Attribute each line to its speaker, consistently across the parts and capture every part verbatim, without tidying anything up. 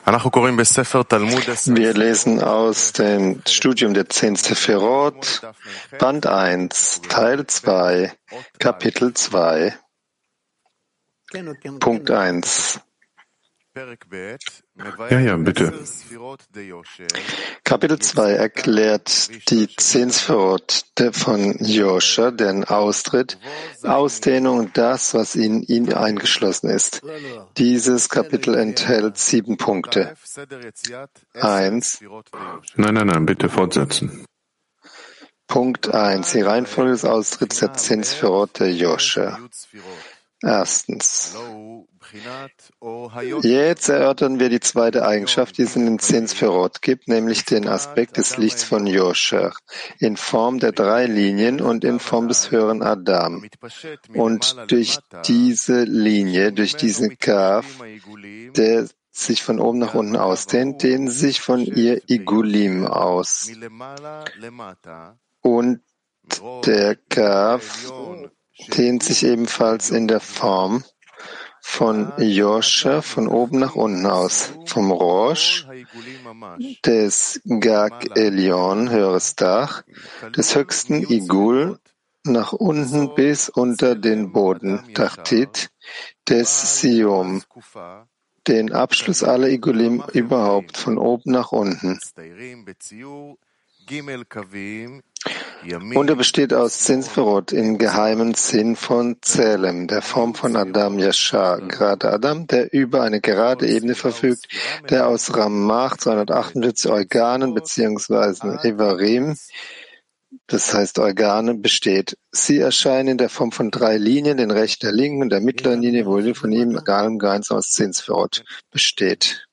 Speaker 1: Wir lesen aus dem Studium der zehn Sephirot, Band eins, Teil zwei, Kapitel zwei, Punkt eins.
Speaker 2: Ja, ja, bitte.
Speaker 1: Kapitel zwei erklärt die zehn Sephirot von Yosher, deren Austritt, Ausdehnung und das, was in ihn eingeschlossen ist. Dieses Kapitel enthält sieben Punkte. Eins.
Speaker 2: Nein, nein, nein, bitte fortsetzen.
Speaker 1: Punkt eins. Die Reihenfolge des Austritts der zehn Sephirot der Yosher. Erstens. Jetzt erörtern wir die zweite Eigenschaft, die es in den zehn Sephirot gibt, nämlich den Aspekt des Lichts von Yosher in Form der drei Linien und in Form des höheren Adam. Und durch diese Linie, durch diesen Kaf, der sich von oben nach unten ausdehnt, dehnen sich von ihr Igulim aus. Und der Kaf dehnt sich ebenfalls in der Form von Yosher von oben nach unten aus, vom Rosh, des Gag Elion, höheres Dach, des höchsten Igul, nach unten bis unter den Boden, Tachtit, des Sium, den Abschluss aller Igulim überhaupt, von oben nach unten. Und er besteht aus zehn Sephirot im geheimen Sinn von Zelem, der Form von Adam Yashar, gerade Adam, der über eine gerade Ebene verfügt, der aus Ramach zweihundertachtundvierzig Organen bzw. Evarim, das heißt Organe, besteht. Sie erscheinen in der Form von drei Linien, den rechten, der linken und der mittleren Linie, wo von ihm Organen gemeinsam aus zehn Sephirot besteht.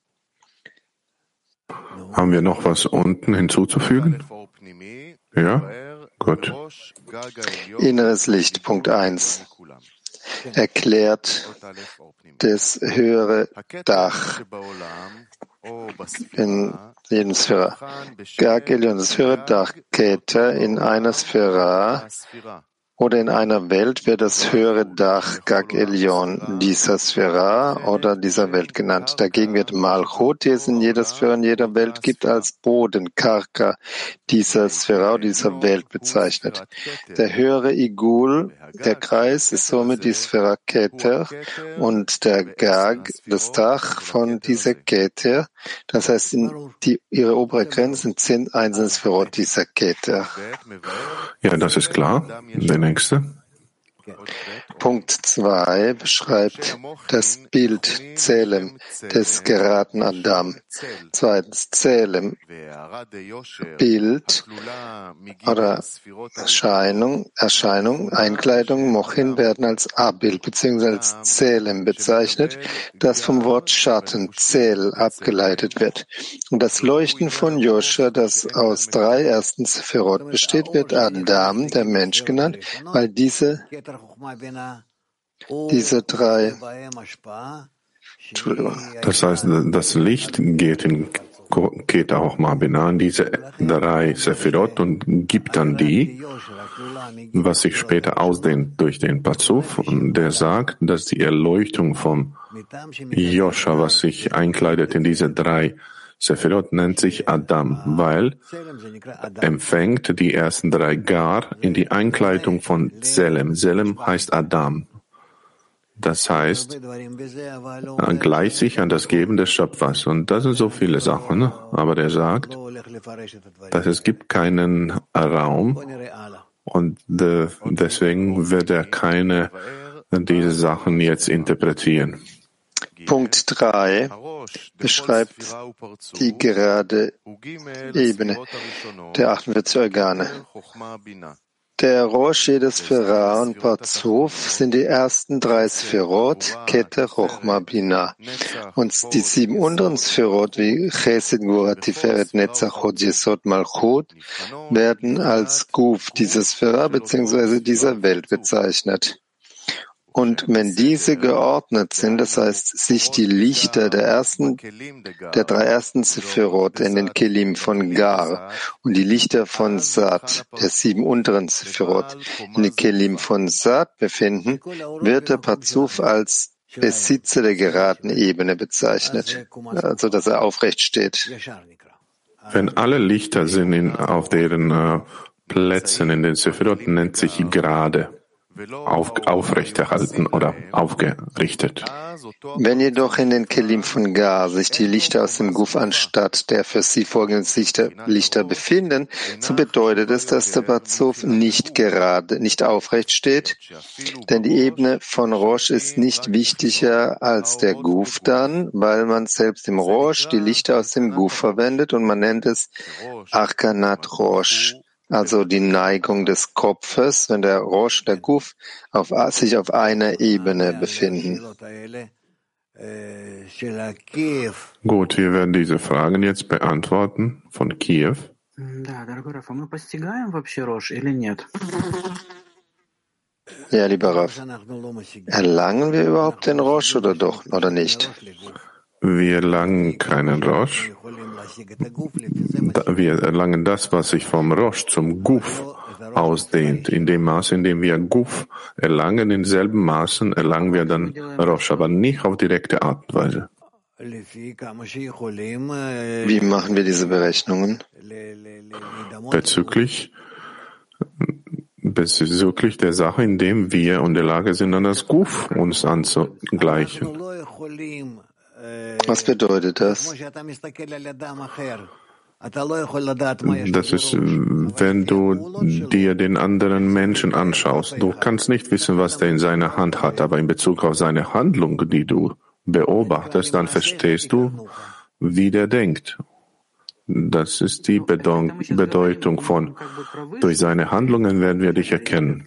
Speaker 2: Haben wir noch was unten hinzuzufügen? Ja? Gut.
Speaker 1: Inneres Licht, Punkt eins. Erklärt das höhere Dach in jedem Sphäre. Gag Elion, das höhere Dach, Keter in einer Sphäre oder in einer Welt wird das höhere Dach Gag Elion dieser Sphäre oder dieser Welt genannt. Dagegen wird Malchut, die es in jeder Sphäre, in jeder Welt gibt, als Boden, Karka dieser Sphäre oder dieser Welt bezeichnet. Der höhere Igul, der Kreis, ist somit die Sphäre Keter und der Gag, das Dach von dieser Keter. Das heißt, in die, ihre obere Grenze sind zehn einzelne Sphärot dieser Keter.
Speaker 2: Ja, das ist klar. Der nächste.
Speaker 1: Punkt zwei beschreibt das Bild Zelem des geraden Adam. Zweitens Zelem, Bild oder Erscheinung, Erscheinung, Einkleidung, Mochin werden als Abbild bzw. als Zelem bezeichnet, das vom Wort Schatten, Zel, abgeleitet wird. Und das Leuchten von Yosher, das aus drei ersten Sephirot besteht, wird Adam, der Mensch genannt, weil diese Diese drei, Entschuldigung.
Speaker 2: Das heißt, das Licht geht in Keter Chochma Binah an diese drei Sephirot und gibt dann die, was sich später ausdehnt durch den Pazuf, und der sagt, dass die Erleuchtung vom Yosher, was sich einkleidet in diese drei Sephirot, nennt sich Adam, weil empfängt die ersten drei Gar in die Einkleidung von Zelem. Zelem heißt Adam. Das heißt, gleicht sich an das Geben des Schöpfers. Und das sind so viele Sachen. Ne? Aber der sagt, dass es gibt keinen Raum und de, deswegen wird er keine diese Sachen jetzt interpretieren.
Speaker 1: Punkt drei beschreibt die gerade Ebene der achtundvierzig Organe. Der Rosh, jedes Sphära und Pazuf sind die ersten drei Sphärot, Keter, Chochma, Binah. Und die sieben unteren Sphärot, wie Chesed, Gvura, Tiferet, Netzach, Hod, Yesod, Malchut, werden als Guf dieser Sphära bzw. dieser Welt bezeichnet. Und wenn diese geordnet sind, das heißt, sich die Lichter der ersten, der drei ersten Sephirot in den Kelim von Gar und die Lichter von Sat, der sieben unteren Sephirot, in den Kelim von Sat befinden, wird der Pazuf als Besitzer der geraden Ebene bezeichnet, also dass er aufrecht steht.
Speaker 2: Wenn alle Lichter sind in, auf deren äh, Plätzen in den Sephirot, nennt sich gerade. Auf, aufrechterhalten oder aufgerichtet.
Speaker 1: Wenn jedoch in den Kelim von Gar sich die Lichter aus dem Guf anstatt der für sie vorgehenden Lichter, Lichter befinden, so bedeutet es, dass der Parzuf nicht gerade, nicht aufrecht steht, denn die Ebene von Rosh ist nicht wichtiger als der Guf dann, weil man selbst im Rosh die Lichter aus dem Guf verwendet und man nennt es Arkanat Rosh. Also die Neigung des Kopfes, wenn der Rosh, der Guf auf, sich auf einer Ebene befinden.
Speaker 2: Gut, wir werden diese Fragen jetzt beantworten von Kiew.
Speaker 1: Ja, lieber Rav, erlangen wir überhaupt den Rosh oder doch, oder nicht?
Speaker 2: Wir erlangen keinen Rosh. Wir erlangen das, was sich vom Rosh zum Guf ausdehnt. In dem Maß, in dem wir Guf erlangen, in selben Maßen erlangen wir dann Rosh, aber nicht auf direkte Art und Weise.
Speaker 1: Wie machen wir diese Berechnungen?
Speaker 2: Bezüglich, bezüglich der Sache, in dem wir in der Lage sind, an das Guf uns anzugleichen.
Speaker 1: Was bedeutet das?
Speaker 2: Das ist, wenn du dir den anderen Menschen anschaust. Du kannst nicht wissen, was der in seiner Hand hat, aber in Bezug auf seine Handlung, die du beobachtest, dann verstehst du, wie der denkt. Das ist die Bedeutung von, durch seine Handlungen werden wir dich erkennen.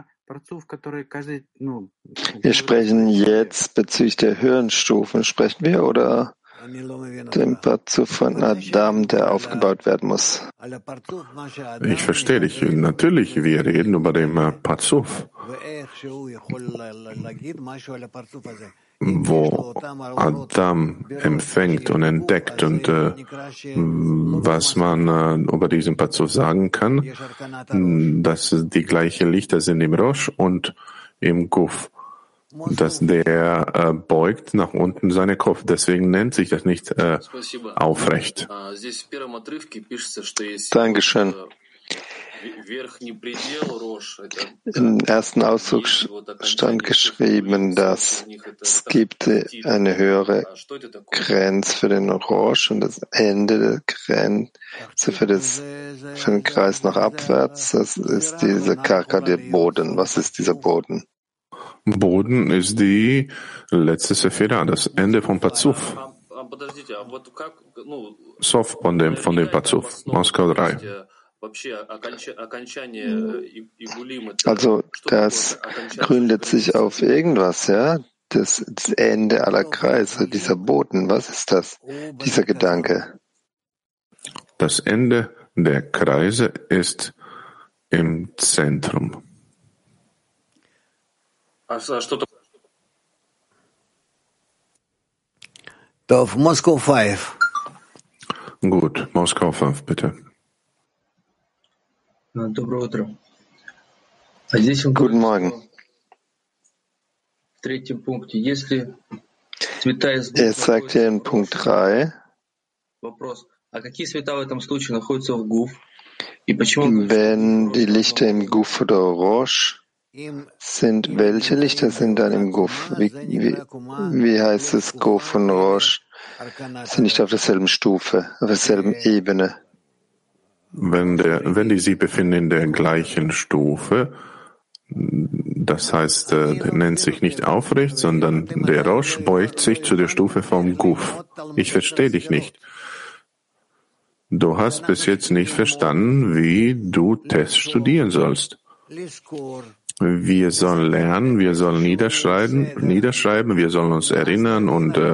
Speaker 1: Wir sprechen jetzt bezüglich der höheren Stufen, sprechen wir, oder dem Parzuf von Adam, der aufgebaut werden muss?
Speaker 2: Ich verstehe dich. Natürlich, wir reden über den Parzuf, wo Adam empfängt und entdeckt und äh, was man äh, über diesen Parzuf sagen kann, dass die gleichen Lichter sind im Rosh und im Guf, dass der äh, beugt nach unten seinen Kopf. Deswegen nennt sich das nicht äh, aufrecht.
Speaker 1: Dankeschön. Im ersten Auszug stand geschrieben, dass es gibt eine höhere Grenze für den Rosh und das Ende der Grenze für, das, für den Kreis nach abwärts. Das ist diese Karka, der Boden. Was ist dieser Boden?
Speaker 2: Boden ist die letzte Sephira, das Ende vom Parzuf. Sof von dem, von dem Parzuf, Moskau drei.
Speaker 1: Also das gründet sich auf irgendwas, ja? Das, das Ende aller Kreise, dieser Boden, was ist das? Dieser Gedanke.
Speaker 2: Das Ende der Kreise ist im Zentrum.
Speaker 3: Auf Moskau fünf.
Speaker 2: Gut, Moskau fünf, bitte.
Speaker 1: Guten Morgen. Er sagt hier in Punkt drei, wenn die Lichter im Guf oder Rosh sind, welche Lichter sind dann im Guf? Wie, wie, wie heißt es, Guf und Rosh sind nicht auf derselben Stufe, auf derselben Ebene?
Speaker 2: Wenn, der, wenn die sich befinden in der gleichen Stufe, das heißt, äh, der nennt sich nicht aufrecht, sondern der Rosh beugt sich zu der Stufe vom Guf. Ich verstehe dich nicht. Du hast bis jetzt nicht verstanden, wie du Test studieren sollst. Wir sollen lernen, wir sollen niederschreiben, niederschreiben, wir sollen uns erinnern und äh,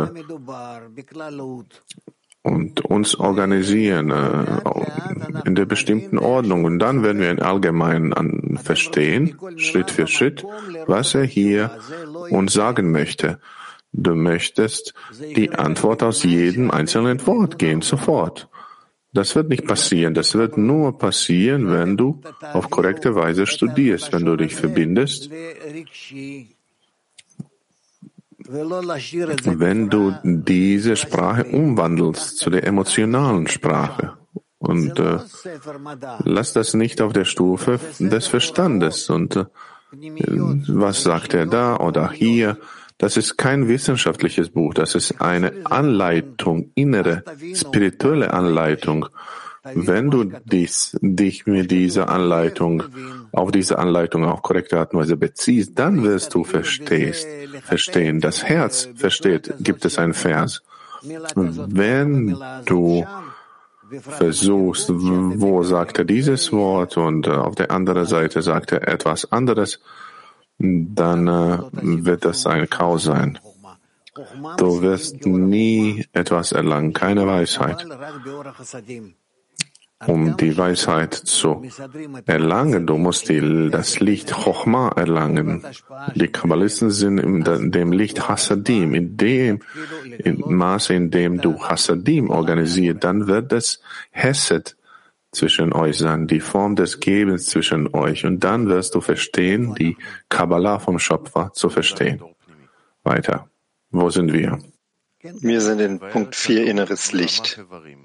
Speaker 2: und uns organisieren äh, in der bestimmten Ordnung. Und dann werden wir in Allgemeinen an, verstehen, Schritt für Schritt, was er hier uns sagen möchte. Du möchtest die Antwort aus jedem einzelnen Wort gehen, sofort. Das wird nicht passieren. Das wird nur passieren, wenn du auf korrekte Weise studierst, wenn du dich verbindest wenn du diese Sprache umwandelst zu der emotionalen Sprache. Und äh, lass das nicht auf der Stufe des Verstandes. Und äh, was sagt er da oder hier? Das ist kein wissenschaftliches Buch. Das ist eine Anleitung, innere, spirituelle Anleitung. Wenn du dies, dich mit dieser Anleitung, auf diese Anleitung auf korrekte Art und Weise beziehst, dann wirst du verstehst, verstehen. Das Herz versteht, gibt es einen Vers. Wenn du versuchst, wo sagt er dieses Wort und auf der anderen Seite sagt er etwas anderes, dann äh, wird das ein Chaos sein. Du wirst nie etwas erlangen, keine Weisheit. Um die Weisheit zu erlangen, du musst die, das Licht Chochma erlangen. Die Kabbalisten sind in dem Licht Hasadim. In dem in Maße, in dem du Hasadim organisierst, dann wird es Hesed zwischen euch sein, die Form des Gebens zwischen euch. Und dann wirst du verstehen, die Kabbalah vom Schöpfer zu verstehen. Weiter. Wo sind wir?
Speaker 1: Wir sind in Punkt vier, inneres Licht.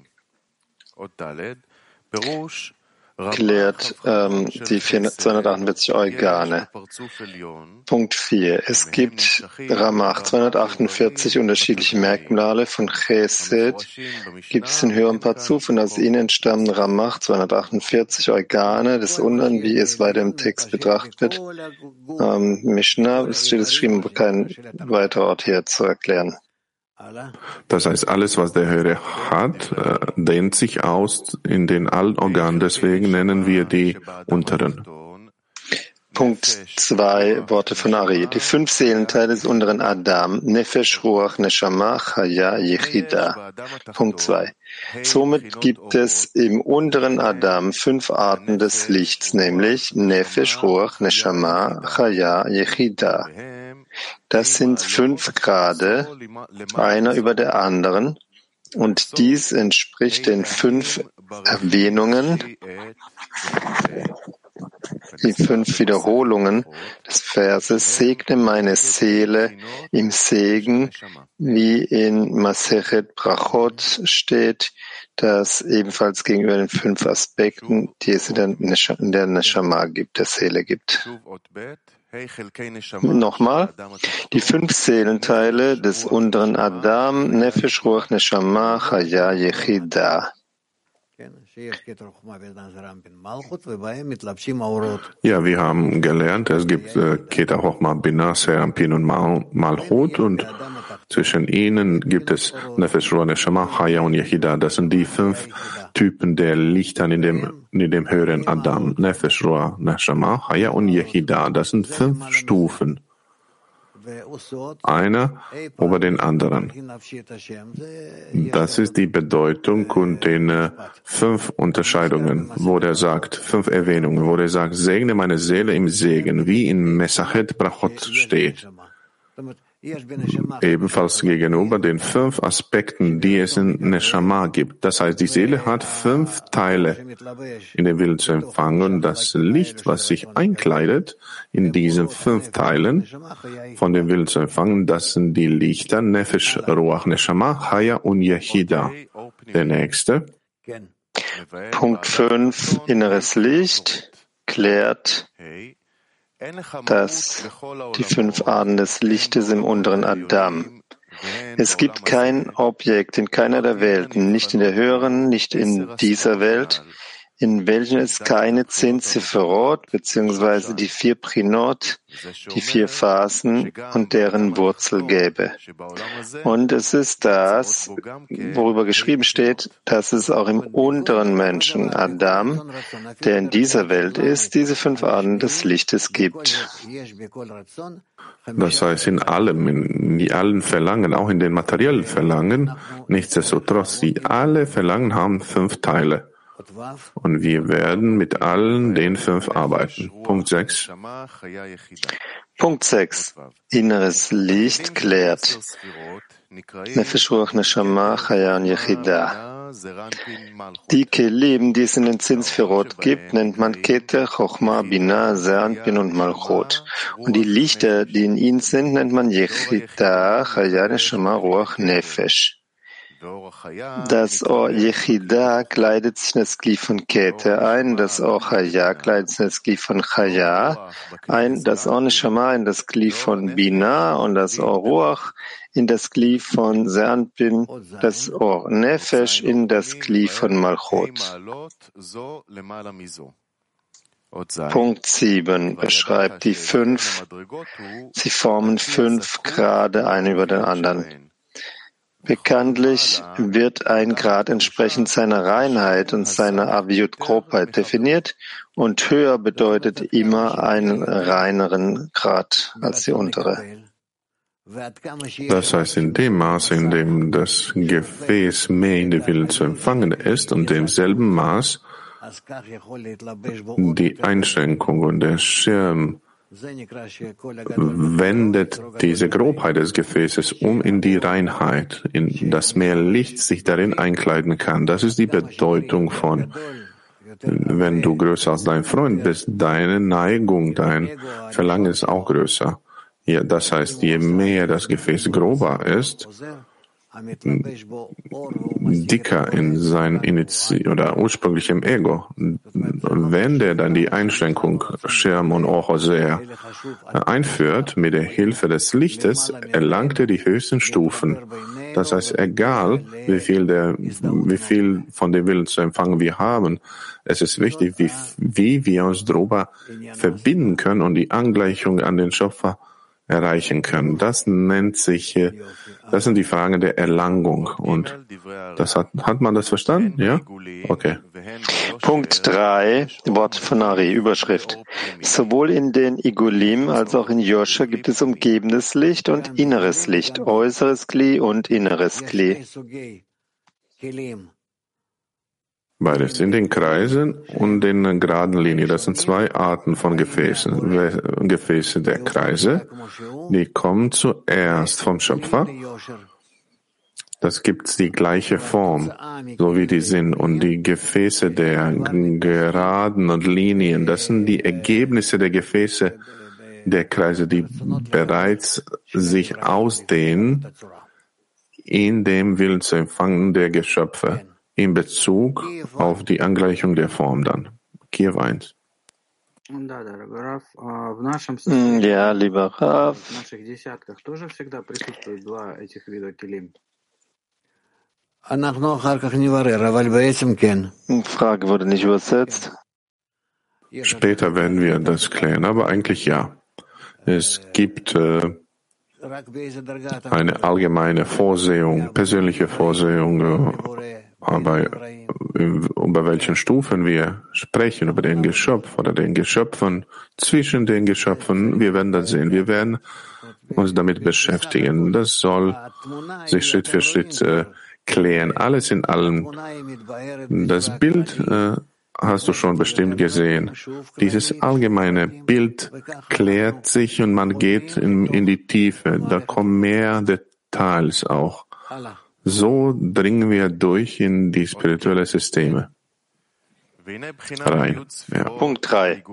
Speaker 1: Klärt ähm, die zweihundertachtundvierzig Organe. Punkt vier. Es gibt Ramach zweihundertachtundvierzig unterschiedliche Merkmale von Chesed. Gibt es den höheren Parzuf und aus ihnen stammen Ramach zweihundertachtundvierzig Organe des Unteren, wie es weiter im Text betrachtet wird. Ähm, Mishnah, es steht es geschrieben, aber kein weiterer Ort hier zu erklären.
Speaker 2: Das heißt, alles, was der Hörer hat, äh, dehnt sich aus in den allen Organen. Deswegen nennen wir die unteren.
Speaker 1: Punkt zwei, Worte von Ari. Die fünf Seelenteile des unteren Adam, Nefesh, Ruach, Neshama, Chaya, Yechida. Punkt zwei. Somit gibt es im unteren Adam fünf Arten des Lichts, nämlich Nefesh, Ruach, Neshama, Chaya, Yechida. Das sind fünf Grade, einer über der anderen, und dies entspricht den fünf Erwähnungen, die fünf Wiederholungen des Verses, segne meine Seele im Segen, wie in Masechet Brachot steht, das ebenfalls gegenüber den fünf Aspekten, die es in der Neshama gibt, der Seele gibt. Nochmal, die fünf Seelenteile des unteren Adam, Nefesh, Ruach, Neshama, Chaya, Yechida.
Speaker 2: Ja, wir haben gelernt, es gibt äh, Keta, Chochma, Binah, Serampin und Mal, Malchut, und zwischen ihnen gibt es Nefesh, Ruach, Neshama, Chaya und Yechida. Das sind die fünf Typen der Lichter in dem, in dem höheren Adam. Nefesh, Ruach, Neshama, Chaya und Yechida. Das sind fünf Stufen. Einer über den anderen. Das ist die Bedeutung und den äh, fünf Unterscheidungen, wo der sagt, fünf Erwähnungen, wo der sagt, segne meine Seele im Segen, wie in Mesachet Brachot steht. Ebenfalls gegenüber den fünf Aspekten, die es in Neshama gibt. Das heißt, die Seele hat fünf Teile in den Willen zu empfangen. Und das Licht, was sich einkleidet in diesen fünf Teilen von dem Willen zu empfangen, das sind die Lichter Nefesh, Ruach, Neshama, Chaya und Yechida. Der nächste.
Speaker 1: Punkt fünf. Inneres Licht klärt, dass die fünf Arten des Lichtes im unteren Adam. Es gibt kein Objekt in keiner der Welten, nicht in der höheren, nicht in dieser Welt, in welchen es keine zehn Sephirot bzw. die vier Prinot, die vier Phasen und deren Wurzel gäbe. Und es ist das, worüber geschrieben steht, dass es auch im unteren Menschen, Adam, der in dieser Welt ist, diese fünf Arten des Lichtes gibt.
Speaker 2: Das heißt, in allem, in allen Verlangen, auch in den materiellen Verlangen, nichtsdestotrotz, die alle Verlangen haben fünf Teile. Und wir werden mit allen den fünf arbeiten. Punkt sechs.
Speaker 1: Punkt sechs. Inneres Licht klärt. Nefesh, Ruach, Neshama, Chaya und Yechida. Die Kelim, die es in den Zinsphirot gibt, nennt man Keter, Chochma, Binah, Zeranpin und Malchut. Und die Lichter, die in ihnen sind, nennt man Yechida, Chaya, Neshama, Ruach, Nefesh. Das Or Yechida kleidet sich in das Glied von Keter ein, das Or Chaya kleidet sich in das Glied von Chaya ein, das Or Neshama in das Glied von Binah und das Or Ruach in das Glied von Zeranpin, das Or Nefesh in das Glied von Malchut. Punkt sieben beschreibt die fünf. Sie formen fünf Grade, einen über den anderen. Bekanntlich wird ein Grad entsprechend seiner Reinheit und seiner Aviut-Grobheit definiert und höher bedeutet immer einen reineren Grad als die untere.
Speaker 2: Das heißt, in dem Maße, in dem das Gefäß mehr in den Willen zu empfangen ist und demselben Maß die Einschränkung und der Schirm wendet diese Grobheit des Gefäßes um in die Reinheit, in das mehr Licht sich darin einkleiden kann. Das ist die Bedeutung von, wenn du größer als dein Freund bist, deine Neigung, dein Verlangen ist auch größer. Ja, das heißt, je mehr das Gefäß grober ist, dicker in sein Initi- oder ursprünglichem Ego, wenn der dann die Einschränkung Schirm und Ochoser einführt, mit der Hilfe des Lichtes, erlangt er die höchsten Stufen. Das heißt, egal wie viel, der, wie viel von dem Willen zu empfangen wir haben, es ist wichtig, wie, wie wir uns darüber verbinden können und die Angleichung an den Schöpfer erreichen können. Das nennt sich, das sind die Fragen der Erlangung. Und das hat, hat man das verstanden? Ja? Okay.
Speaker 1: Punkt drei, Wort von Ari, Überschrift. Sowohl in den Igulim als auch in Yosha gibt es umgebendes Licht und inneres Licht, äußeres Kli und inneres Kli.
Speaker 2: Beides in den Kreisen und den geraden Linien. Das sind zwei Arten von Gefäßen. Gefäße der Kreise, die kommen zuerst vom Schöpfer. Das gibt die gleiche Form, so wie die sind. Und die Gefäße der geraden und Linien, das sind die Ergebnisse der Gefäße der Kreise, die bereits sich ausdehnen in dem Willen zu empfangen der Geschöpfe. In Bezug auf die Angleichung der Form dann. Kiew eins.
Speaker 1: Ja, lieber Rav. Frage wurde nicht übersetzt.
Speaker 2: Später werden wir das klären, aber eigentlich ja. Es gibt äh, eine allgemeine Vorsehung, persönliche Vorsehung, äh, aber über welchen Stufen wir sprechen, über den Geschöpf oder den Geschöpfen, zwischen den Geschöpfen, wir werden das sehen. Wir werden uns damit beschäftigen. Das soll sich Schritt für Schritt äh, klären. Alles in allem. Das Bild äh, hast du schon bestimmt gesehen. Dieses allgemeine Bild klärt sich und man geht in, in die Tiefe. Da kommen mehr Details auch. So dringen wir durch in die spirituellen Systeme. Rein. Ja.
Speaker 1: Punkt drei.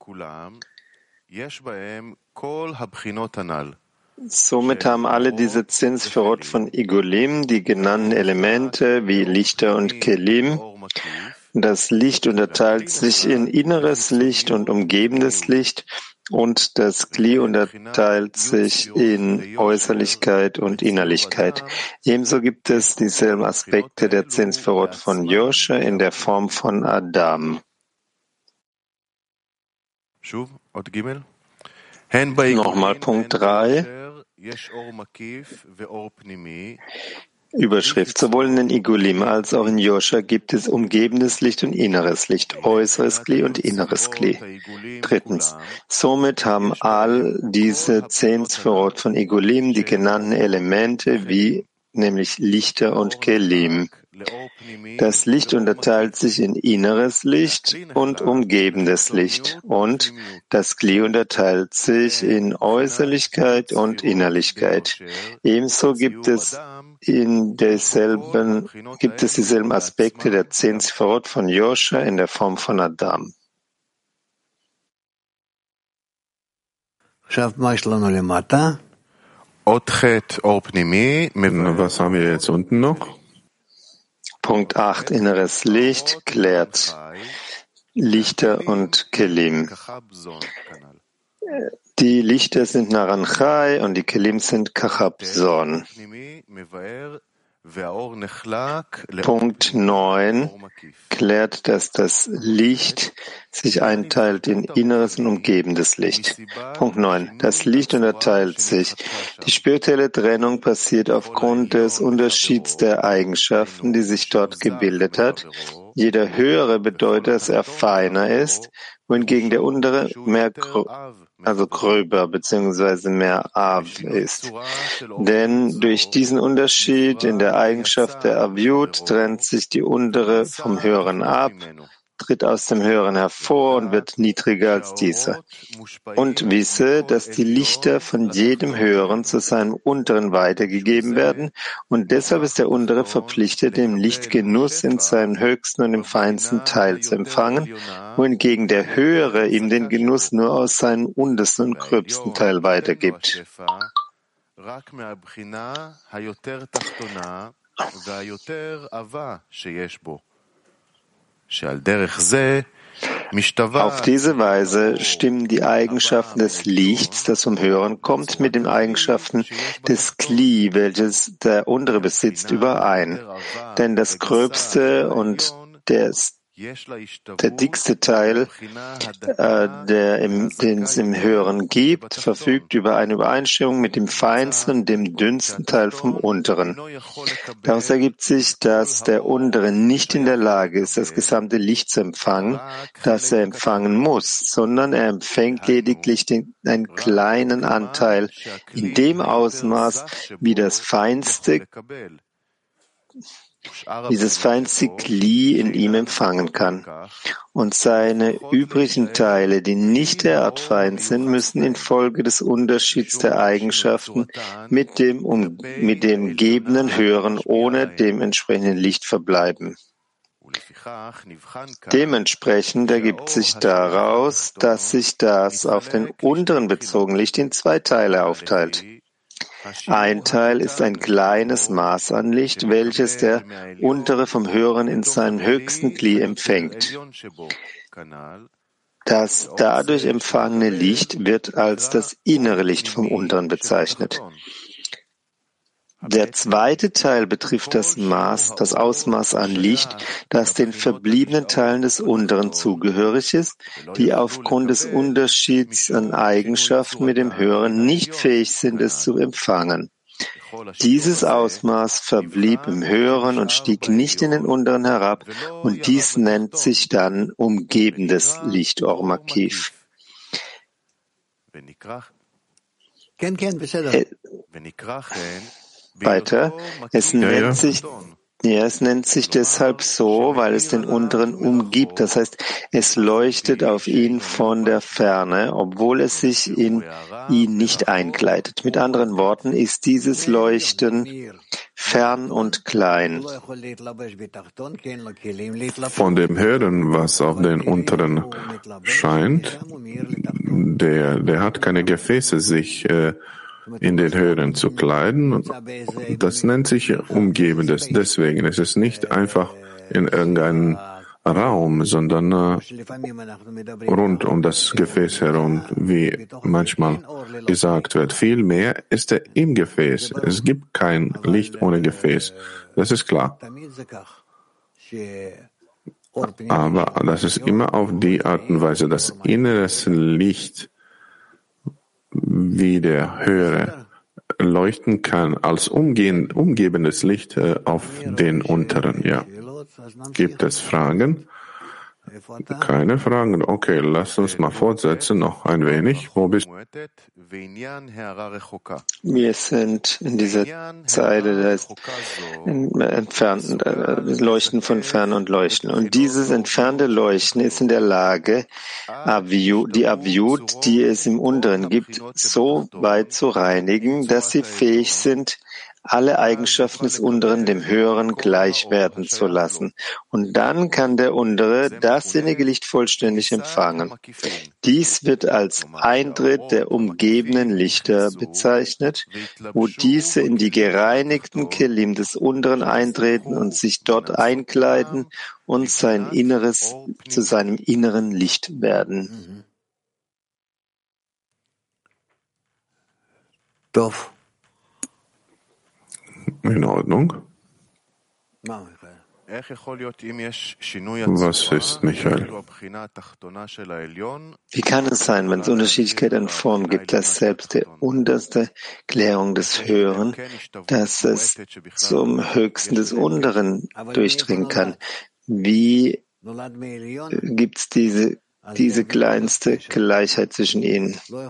Speaker 1: Somit haben alle diese Zinsphirot von Igulim, die genannten Elemente wie Lichter und Kelim. Das Licht unterteilt sich in inneres Licht und umgebendes Licht und das Kli unterteilt sich in Äußerlichkeit und Innerlichkeit. Ebenso gibt es dieselben Aspekte der Zinsphirot von Yosha in der Form von Adam. Nochmal Punkt drei. Überschrift. Sowohl in den Igulim als auch in Yosha gibt es umgebendes Licht und inneres Licht, äußeres Kli und inneres Kli. Drittens. Somit haben all diese zehn Sphirot von Igulim die genannten Elemente wie nämlich Lichter und Kelim. Das Licht unterteilt sich in inneres Licht und umgebendes Licht und das Kli unterteilt sich in Äußerlichkeit und Innerlichkeit. Ebenso gibt es in derselben, gibt es dieselben Aspekte der zehn Sefirot von Yosha in der Form von Adam.
Speaker 2: Was haben wir jetzt unten noch?
Speaker 1: Punkt acht. Inneres Licht klärt Lichter und Kelim. Die Lichter sind Naranchai und die Kelim sind Kachabson. Punkt neun klärt, dass das Licht sich einteilt in inneres und umgebendes Licht. Punkt neun. Das Licht unterteilt sich. Die spirituelle Trennung passiert aufgrund des Unterschieds der Eigenschaften, die sich dort gebildet hat. Jeder höhere bedeutet, dass er feiner ist, wohingegen der untere mehr grö- also gröber bzw. mehr Av ist. Denn durch diesen Unterschied in der Eigenschaft der Avyut trennt sich die untere vom höheren ab, tritt aus dem Höheren hervor und wird niedriger als dieser. Und wisse, dass die Lichter von jedem Höheren zu seinem Unteren weitergegeben werden, und deshalb ist der Untere verpflichtet, den Lichtgenuss in seinem höchsten und im feinsten Teil zu empfangen, wohingegen der Höhere ihm den Genuss nur aus seinem untersten und gröbsten Teil weitergibt. Auf diese Weise stimmen die Eigenschaften des Lichts, das vom Höheren kommt, mit den Eigenschaften des Kli, welches der untere besitzt, überein. Denn das gröbste und des Der dickste Teil, äh, der im, den es im Höheren gibt, verfügt über eine Übereinstimmung mit dem feinsten, dem dünnsten Teil vom unteren. Daraus ergibt sich, dass der untere nicht in der Lage ist, das gesamte Licht zu empfangen, das er empfangen muss, sondern er empfängt lediglich den, einen kleinen Anteil in dem Ausmaß, wie das feinste dieses feinste Kli in ihm empfangen kann. Und seine übrigen Teile, die nicht derart fein sind, müssen infolge des Unterschieds der Eigenschaften mit dem, um, mit dem gebenden Höheren ohne dem entsprechenden Licht verbleiben. Dementsprechend ergibt sich daraus, dass sich das auf den unteren bezogene Licht in zwei Teile aufteilt. Ein Teil ist ein kleines Maß an Licht, welches der untere vom Höheren in seinem höchsten Kli empfängt. Das dadurch empfangene Licht wird als das innere Licht vom unteren bezeichnet. Der zweite Teil betrifft das Maß, das Ausmaß an Licht, das den verbliebenen Teilen des unteren zugehörig ist, die aufgrund des Unterschieds an Eigenschaften mit dem Höheren nicht fähig sind, es zu empfangen. Dieses Ausmaß verblieb im Höheren und stieg nicht in den unteren herab, und dies nennt sich dann umgebendes Licht, Or Makiv. Weiter. Es
Speaker 2: Ja,
Speaker 1: nennt
Speaker 2: ja.
Speaker 1: sich, ja, es nennt sich deshalb so, weil es den unteren umgibt. Das heißt, es leuchtet auf ihn von der Ferne, obwohl es sich in ihn nicht einkleidet. Mit anderen Worten ist dieses Leuchten fern und klein.
Speaker 2: Von dem Höheren, was auf den unteren scheint, der, der hat keine Gefäße, sich äh, in den Höheren zu kleiden. Das nennt sich Umgebendes. Deswegen ist es nicht einfach in irgendeinem Raum, sondern äh, rund um das Gefäß herum, wie manchmal gesagt wird. Vielmehr ist er im Gefäß. Es gibt kein Licht ohne Gefäß. Das ist klar. Aber das ist immer auf die Art und Weise, das inneres Licht wie der Höhere leuchten kann als umgehen, umgebendes Licht äh, auf den unteren. Ja. Gibt es Fragen? Keine Fragen. Okay, lass uns mal fortsetzen, noch ein wenig. Wo bist du?
Speaker 1: Wir sind in dieser Zeile des entfernten äh, Leuchten von Fern und Leuchten. Und dieses entfernte Leuchten ist in der Lage, Avyut, die Avyut, die es im Unteren gibt, so weit zu reinigen, dass sie fähig sind, alle Eigenschaften des Unteren dem Höheren gleich werden zu lassen. Und dann kann der Untere das sinnige Licht vollständig empfangen. Dies wird als Eintritt der umgebenden Lichter bezeichnet, wo diese in die gereinigten Kelim des Unteren eintreten und sich dort einkleiden und sein Inneres zu seinem inneren Licht werden.
Speaker 3: Doof.
Speaker 2: In Ordnung. Was ist, Michael?
Speaker 1: Wie kann es sein, wenn es Unterschiedlichkeit an Form gibt, dass selbst der unterste Klärung des Höheren, dass es zum Höchsten des Unteren durchdringen kann? Wie gibt es diese diese kleinste Gleichheit zwischen ihnen?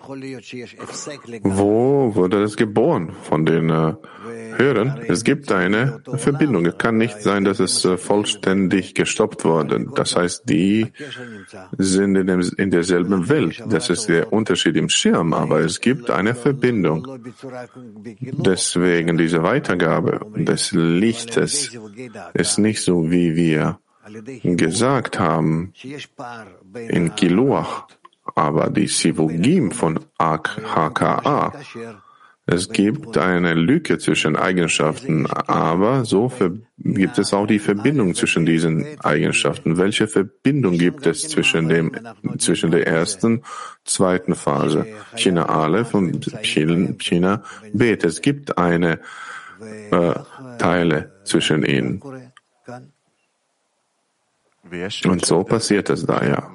Speaker 2: Wo wurde es geboren? Von den äh, Höheren? Es gibt eine Verbindung. Es kann nicht sein, dass es äh, vollständig gestoppt wurde. Das heißt, die sind in, dem, in derselben Welt. Das ist der Unterschied im Schirm, aber es gibt eine Verbindung. Deswegen diese Weitergabe des Lichtes ist nicht so, wie wir gesagt haben in Kiluach, aber die Sivugim von H K A. Es gibt eine Lücke zwischen Eigenschaften, aber so gibt es auch die Verbindung zwischen diesen Eigenschaften. Welche Verbindung gibt es zwischen dem, zwischen der ersten, zweiten Phase? Pchina Aleph und Pchina Bet. Es gibt eine äh, Teile zwischen ihnen. Und so passiert es da, ja.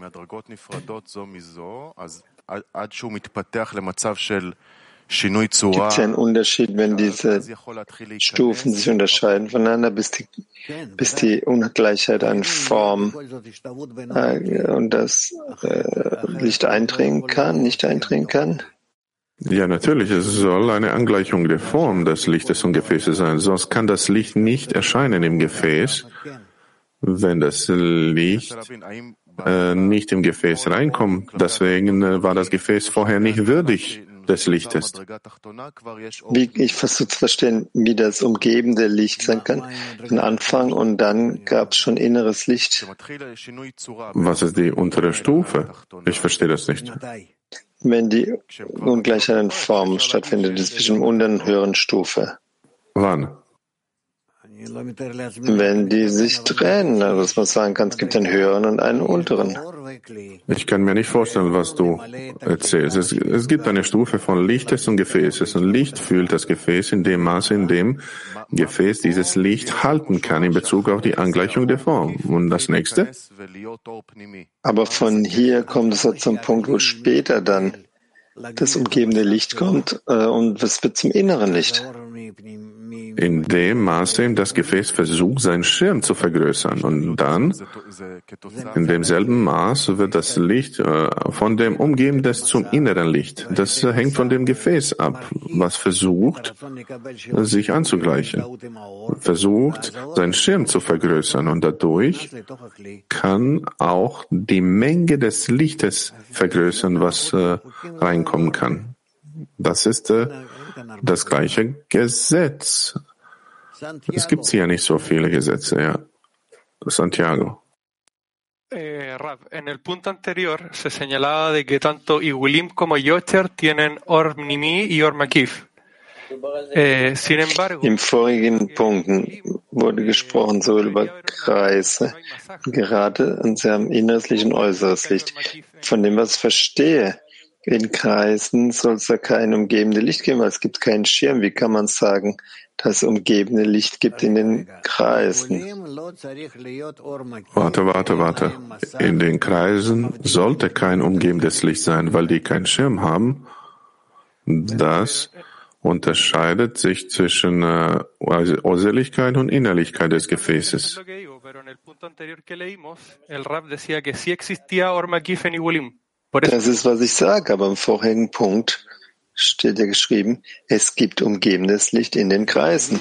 Speaker 1: Gibt es einen Unterschied, wenn diese Stufen sich unterscheiden voneinander, bis die, bis die Ungleichheit an Form äh, und das äh, Licht eindringen kann, nicht eindringen kann?
Speaker 2: Ja, natürlich. Es soll eine Angleichung der Form des Lichtes und Gefäßes sein. Sonst kann das Licht nicht erscheinen im Gefäß, wenn das Licht äh, nicht im Gefäß reinkommt. Deswegen äh, war das Gefäß vorher nicht würdig des Lichtes.
Speaker 1: Wie, ich versuche zu verstehen, wie das umgebende Licht sein kann. Den Anfang und dann gab es schon inneres Licht.
Speaker 2: Was ist die untere Stufe? Ich verstehe das nicht.
Speaker 1: Wenn die Ungleichheit in Form stattfindet, zwischen der unteren und höheren Stufe.
Speaker 2: Wann?
Speaker 1: Wenn die sich trennen, also dass man sagen kann, es gibt einen höheren und einen unteren.
Speaker 2: Ich kann mir nicht vorstellen, was du erzählst. Es, es gibt eine Stufe von Lichtes und Gefäßes und Licht fühlt das Gefäß in dem Maße, in dem Gefäß dieses Licht halten kann in Bezug auf die Angleichung der Form. Und das nächste?
Speaker 1: Aber von hier kommt es zum Punkt, wo später dann das umgebende Licht kommt äh, und es wird zum inneren Licht.
Speaker 2: In dem Maße, in das Gefäß versucht, seinen Schirm zu vergrößern. Und dann, in demselben Maß, wird das Licht äh, von dem Umgebenden zum inneren Licht. Das äh, hängt von dem Gefäß ab, was versucht, sich anzugleichen. Versucht, seinen Schirm zu vergrößern. Und dadurch kann auch die Menge des Lichtes vergrößern, was äh, reinkommen kann. Das ist äh, das gleiche Gesetz. Es gibt hier nicht so viele Gesetze, ja. Santiago.
Speaker 4: Eh, Rav, en el punto anterior se señalaba de que tanto Igulim como Yocher tienen Or Mnimi y Or Makif. Eh, sin embargo,
Speaker 1: Im vorigen Punkten wurde gesprochen so über Kreise, gerade und sie haben inneres Licht und äußeres Licht. Von dem, was ich verstehe, in Kreisen soll es ja kein umgebende Licht geben, weil es gibt keinen Schirm. Wie kann man sagen, dass es umgebende Licht gibt in den Kreisen?
Speaker 2: Warte, warte, warte. In den Kreisen sollte kein umgebendes Licht sein, weil die keinen Schirm haben. Das unterscheidet sich zwischen äh, Äußerlichkeit und Innerlichkeit des Gefäßes.
Speaker 1: Das ist, was ich sage, aber im vorigen Punkt steht ja geschrieben, es gibt umgebendes Licht in den Kreisen.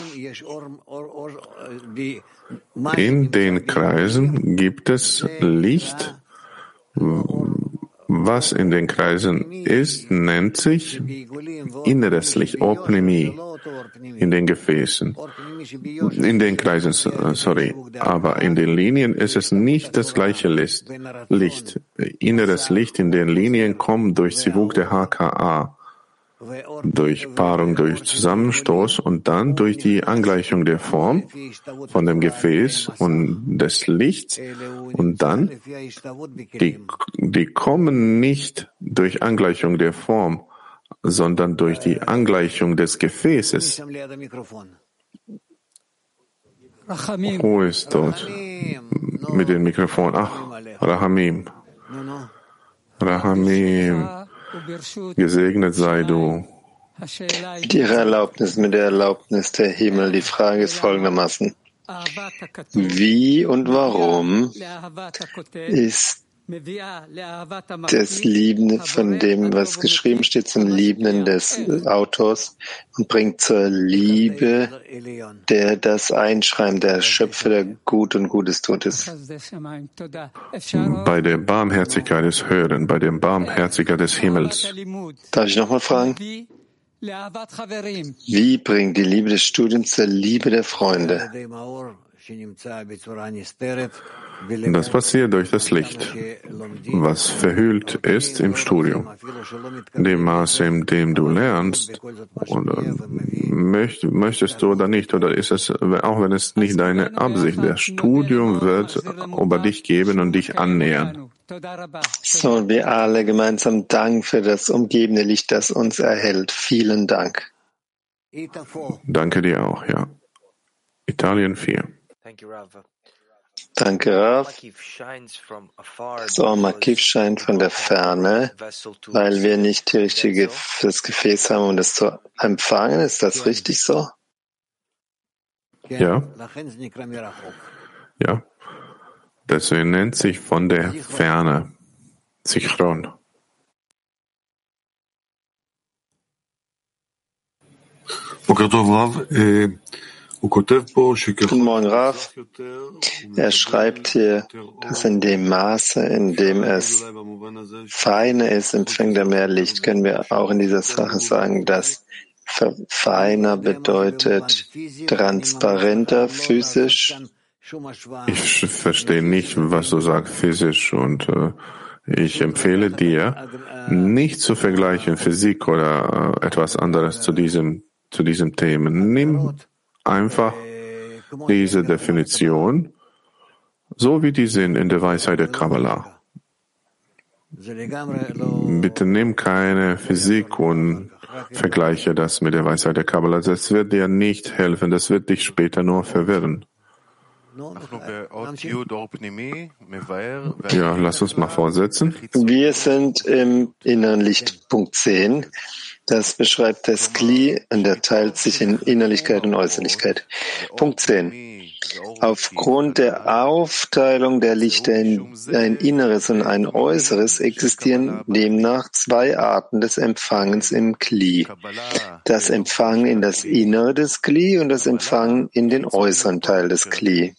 Speaker 2: In den Kreisen gibt es Licht. Was in den Kreisen ist, nennt sich inneres Licht, Orpnimi, in den Gefäßen. In den Kreisen, sorry, aber in den Linien ist es nicht das gleiche Licht. Licht. Inneres Licht in den Linien kommt durch Sivuk der H K A, durch Paarung, durch Zusammenstoß und dann durch die Angleichung der Form von dem Gefäß und des Lichts und dann, die, die kommen nicht durch Angleichung der Form, sondern durch die Angleichung des Gefäßes. Wo ist dort? Mit dem Mikrofon. Ach, Rahamim. Rahamim. Gesegnet sei du.
Speaker 1: Mit Ihrer Erlaubnis, mit der Erlaubnis der Himmel. Die Frage ist folgendermaßen. Wie und warum ist das Liebende von dem, was geschrieben steht, zum Liebenden des Autors und bringt zur Liebe, der das einschreibt, der Schöpfer, der Gut und Gutes tut ist.
Speaker 2: Bei der Barmherzigkeit des Hören, bei der Barmherzigkeit des Himmels.
Speaker 1: Darf ich nochmal fragen? Wie bringt die Liebe des Studiums zur Liebe der Freunde?
Speaker 2: Das passiert durch das Licht, was verhüllt ist im Studium. In dem Maße, in dem du lernst, oder möchtest du oder nicht, oder ist es, auch wenn es nicht deine Absicht, das Studium wird über dich geben und dich annähern.
Speaker 1: So, wir alle gemeinsam Dank für das umgebende Licht, das uns erhält. Vielen Dank.
Speaker 2: Danke dir auch, ja. Italien vier.
Speaker 1: Danke, Rav. Das Or-Makif scheint von der Ferne, weil wir nicht die richtige, das Gefäß haben, um das zu empfangen. Ist das richtig so?
Speaker 2: Ja. Ja. Deswegen nennt sich von der Ferne Sichron.
Speaker 1: Guten Morgen, Rav. Er schreibt hier, dass in dem Maße, in dem es feiner ist, empfängt er mehr Licht. Können wir auch in dieser Sache sagen, dass feiner bedeutet transparenter, physisch?
Speaker 2: Ich verstehe nicht, was du sagst, physisch, und äh, ich empfehle dir, nicht zu vergleichen Physik oder äh, etwas anderes zu diesem, zu diesem Thema. Nimm einfach diese Definition, so wie die sind in der Weisheit der Kabbalah. Bitte nimm keine Physik und vergleiche das mit der Weisheit der Kabbalah. Das wird dir nicht helfen, das wird dich später nur verwirren. Ja, lass uns mal fortsetzen.
Speaker 1: Wir sind im inneren Licht, Punkt zehn. Das beschreibt das Kli und er teilt sich in Innerlichkeit und Äußerlichkeit. Punkt zehn. Aufgrund der Aufteilung der Lichter in ein Inneres und ein Äußeres existieren demnach zwei Arten des Empfangens im Kli. Das Empfangen in das Innere des Kli und das Empfangen in den äußeren Teil des Kli.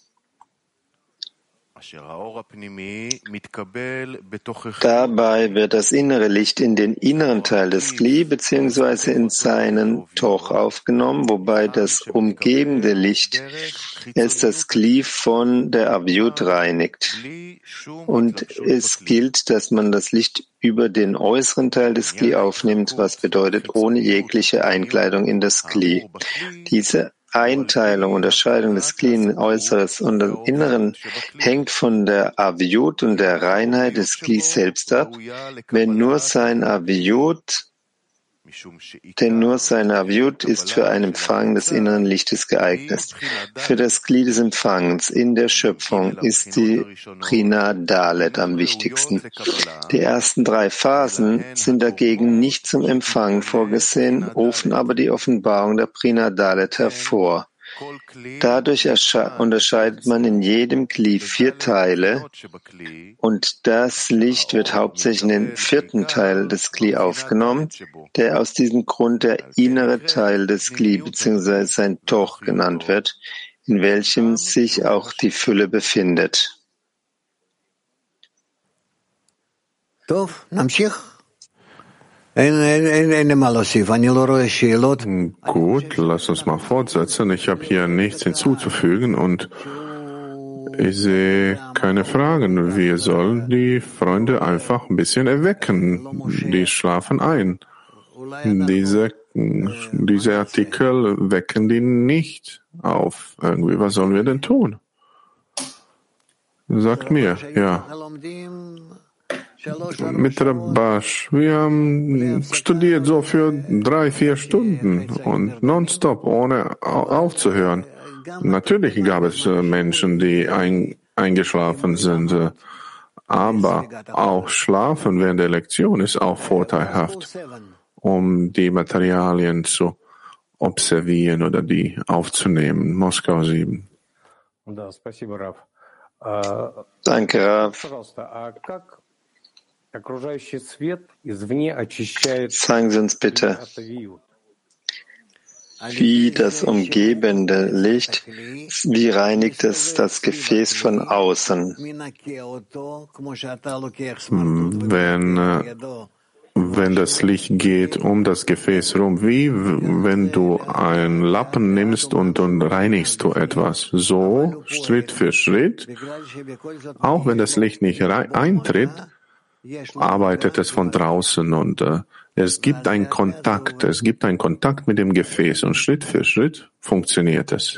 Speaker 1: Dabei wird das innere Licht in den inneren Teil des Kli bzw. in seinen Toch aufgenommen, wobei das umgebende Licht es das Kli von der Avyut reinigt. Und es gilt, dass man das Licht über den äußeren Teil des Kli aufnimmt, was bedeutet ohne jegliche Einkleidung in das Kli. Diese Einteilung, Unterscheidung des Kli in Äußeres und dem Inneren hängt von der Avyut und der Reinheit des Kli selbst ab, wenn nur sein Avyut, denn nur sein Avyut ist für ein Empfang des inneren Lichtes geeignet. Für das Kli des Empfangens in der Schöpfung ist die Prina Dalet am wichtigsten. Die ersten drei Phasen sind dagegen nicht zum Empfang vorgesehen, rufen aber die Offenbarung der Prina Dalet hervor. Dadurch unterscheidet man in jedem Kli vier Teile und das Licht wird hauptsächlich in den vierten Teil des Kli aufgenommen, der aus diesem Grund der innere Teil des Kli bzw. sein Toch genannt wird, in welchem sich auch die Fülle befindet.
Speaker 2: Gut, lass uns mal fortsetzen. Ich habe hier nichts hinzuzufügen und ich sehe keine Fragen. Wir sollen die Freunde einfach ein bisschen erwecken. Die schlafen ein. Diese, diese Artikel wecken die nicht auf. Irgendwie, was sollen wir denn tun? Sagt mir, ja. Mit Rabash. Wir haben studiert so für drei, vier Stunden und nonstop, ohne aufzuhören. Natürlich gab es Menschen, die ein, eingeschlafen sind, aber auch Schlafen während der Lektion ist auch vorteilhaft, um die Materialien zu observieren oder die aufzunehmen. Moskau sieben.
Speaker 1: Danke, Rav. Sagen Sie uns bitte, wie das umgebende Licht, wie reinigt es das Gefäß von außen?
Speaker 2: Wenn, wenn das Licht geht um das Gefäß rum, wie wenn du einen Lappen nimmst und, und reinigst du etwas. So, Schritt für Schritt, auch wenn das Licht nicht rein, eintritt, arbeitet es von draußen und äh, es gibt einen Kontakt, es gibt einen Kontakt mit dem Gefäß und Schritt für Schritt funktioniert es.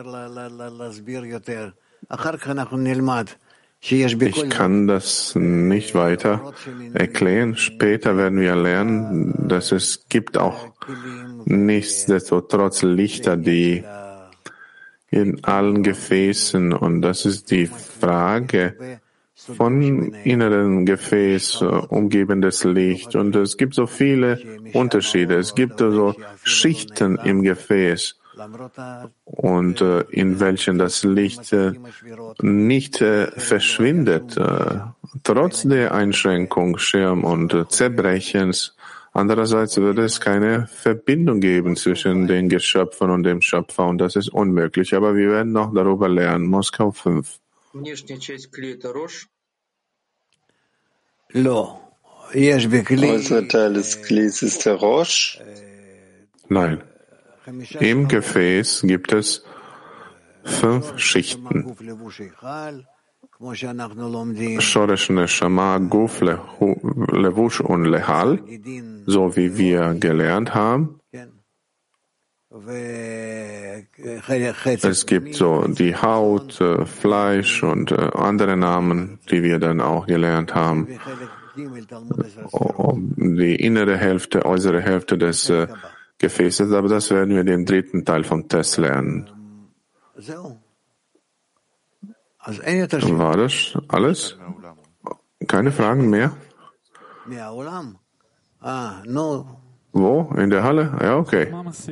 Speaker 2: Ich kann das nicht weiter erklären. Später werden wir lernen, dass es gibt auch nichtsdestotrotz Lichter, die in allen Gefäßen, und das ist die Frage von inneren Gefäß, umgebendes Licht. Und es gibt so viele Unterschiede. Es gibt so Schichten im Gefäß, und äh, in welchen das Licht äh, nicht äh, verschwindet, äh, trotz der Einschränkung, Schirm und äh, Zerbrechens. Andererseits würde es keine Verbindung geben zwischen den Geschöpfen und dem Schöpfer, und das ist unmöglich. Aber wir werden noch darüber lernen. Moskau fünf.
Speaker 1: Äußerer Teil des Glies ist der Rosh?
Speaker 2: Nein. Im Gefäß gibt es fünf Schichten. Shoresh, Neshama, Guf, Levush und Lehal, so wie wir gelernt haben. Es gibt so die Haut, Fleisch und andere Namen, die wir dann auch gelernt haben. Die innere Hälfte, äußere Hälfte des Gefäßes, aber das werden wir den dritten Teil vom Test lernen. War das alles? Keine Fragen mehr? Wo? In der Halle? Ja, okay.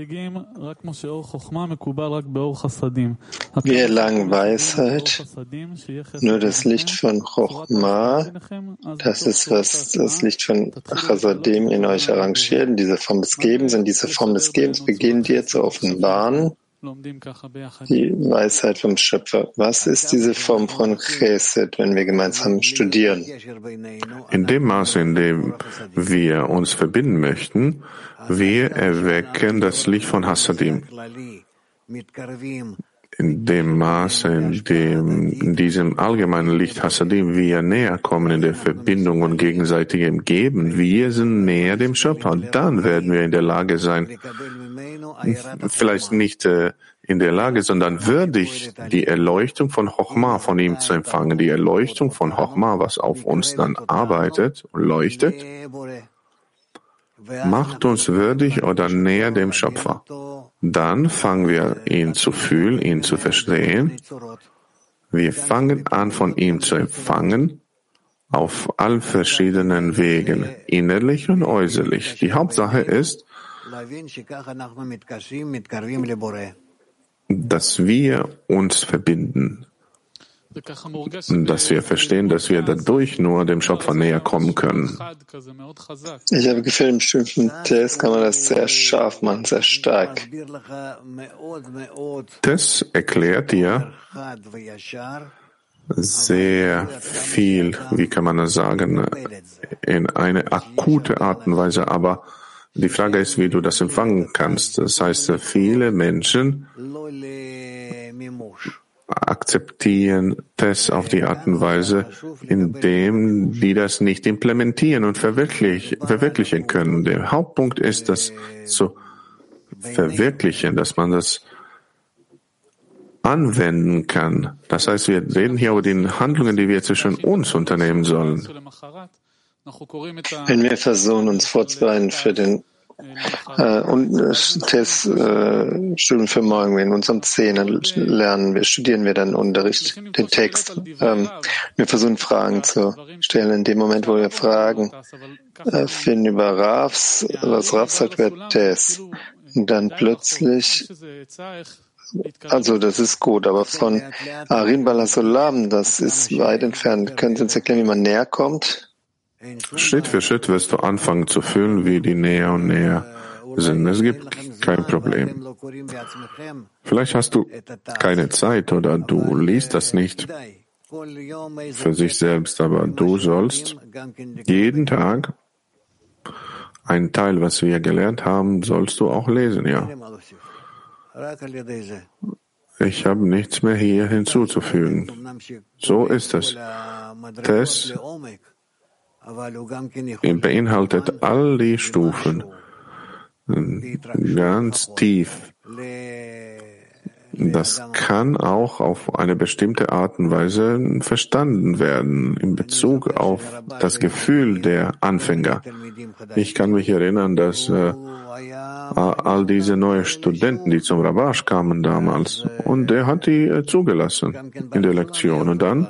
Speaker 1: Wir erlangen Weisheit, nur das Licht von Chochma, das ist, was das Licht von Chasadim in euch arrangiert, in dieser Form des Gebens. In dieser Form des Gebens beginnt ihr zu offenbaren die Weisheit vom Schöpfer. Was ist diese Form von Chesed, wenn wir gemeinsam studieren?
Speaker 2: In dem Maße, in dem wir uns verbinden möchten, wir erwecken das Licht von Hasadim. In dem Maße, in dem in diesem allgemeinen Licht Hasadim wir näher kommen in der Verbindung und gegenseitigem Geben, wir sind näher dem Schöpfer. Und dann werden wir in der Lage sein, vielleicht nicht äh, in der Lage, sondern würdig, die Erleuchtung von Chochma von ihm zu empfangen. Die Erleuchtung von Chochma, was auf uns dann arbeitet und leuchtet, macht uns würdig oder näher dem Schöpfer. Dann fangen wir ihn zu fühlen, ihn zu verstehen. Wir fangen an, von ihm zu empfangen, auf allen verschiedenen Wegen, innerlich und äußerlich. Die Hauptsache ist, dass wir uns verbinden, dass wir verstehen, dass wir dadurch nur dem Schöpfer näher kommen können.
Speaker 1: Ich habe Gefühl, im bestimmten Test kann man das sehr scharf machen, sehr stark.
Speaker 2: Das erklärt dir sehr viel, wie kann man das sagen, in eine akute Art und Weise, aber die Frage ist, wie du das empfangen kannst. Das heißt, viele Menschen akzeptieren das auf die Art und Weise, indem die das nicht implementieren und verwirklich, verwirklichen können. Der Hauptpunkt ist, das zu verwirklichen, dass man das anwenden kann. Das heißt, wir reden hier über die Handlungen, die wir zwischen uns unternehmen sollen.
Speaker 1: Wenn wir versuchen, uns vorzubereiten für den äh, und, äh, Test, äh, Studium für morgen, in unserem Zehner lernen wir, studieren wir dann Unterricht, den Text. Ähm, wir versuchen Fragen zu stellen. In dem Moment, wo wir Fragen äh, finden über Ravs, was Rav sagt über Test, und dann plötzlich, also das ist gut, aber von Arin Balasolam, das ist weit entfernt. Können Sie uns erklären, wie man näher kommt?
Speaker 2: Schritt für Schritt wirst du anfangen zu fühlen, wie die näher und näher sind. Es gibt kein Problem. Vielleicht hast du keine Zeit oder du liest das nicht für sich selbst, aber du sollst jeden Tag einen Teil, was wir gelernt haben, sollst du auch lesen, ja. Ich habe nichts mehr hier hinzuzufügen. So ist es. Das beinhaltet all die Stufen, ganz tief. Das kann auch auf eine bestimmte Art und Weise verstanden werden in Bezug auf das Gefühl der Anfänger. Ich kann mich erinnern, dass äh, all diese neuen Studenten, die zum Rabash kamen damals, und der hat die äh, zugelassen in der Lektion. Und dann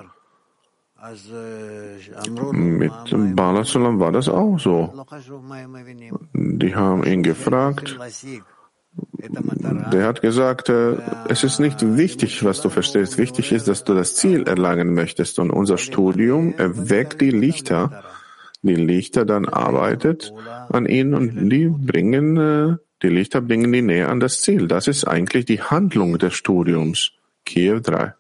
Speaker 2: mit Balasolam war das auch so. Die haben ihn gefragt. Der hat gesagt, äh, es ist nicht wichtig, was du verstehst. Wichtig ist, dass du das Ziel erlangen möchtest. Und unser Studium erweckt die Lichter. Die Lichter dann arbeitet an ihnen und die bringen, äh, die Lichter bringen die näher an das Ziel. Das ist eigentlich die Handlung des Studiums. Kiew drei.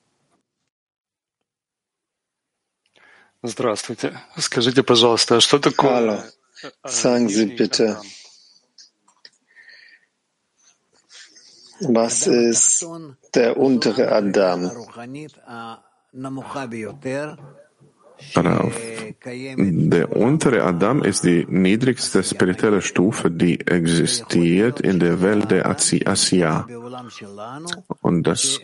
Speaker 5: Здравствуйте. Скажите, пожалуйста, что такое?
Speaker 1: Hallo. Sagen Sie bitte, was ist der untere Adam?
Speaker 2: Der untere Adam ist die niedrigste spirituelle Stufe, die existiert in der Welt der Asiya. Und das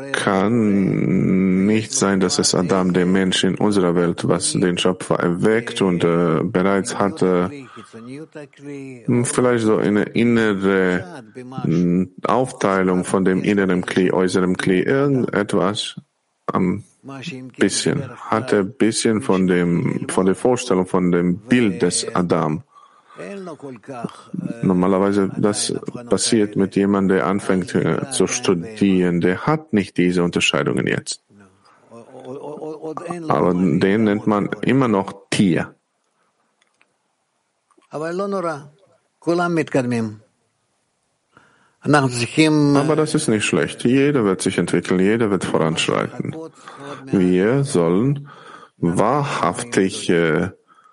Speaker 2: kann nicht sein, dass es Adam, der Mensch in unserer Welt, was den Schöpfer erweckt und äh, bereits hatte, vielleicht so eine innere Aufteilung von dem inneren Kli, äußeren Kli, irgendetwas am bisschen, hatte ein bisschen von dem, von der Vorstellung, von dem Bild des Adam. Normalerweise, das passiert mit jemandem, der anfängt äh, zu studieren, der hat nicht diese Unterscheidungen jetzt. Aber den nennt man immer noch Tier. Aber das ist nicht schlecht. Jeder wird sich entwickeln, jeder wird voranschreiten. Wir sollen wahrhaftig äh,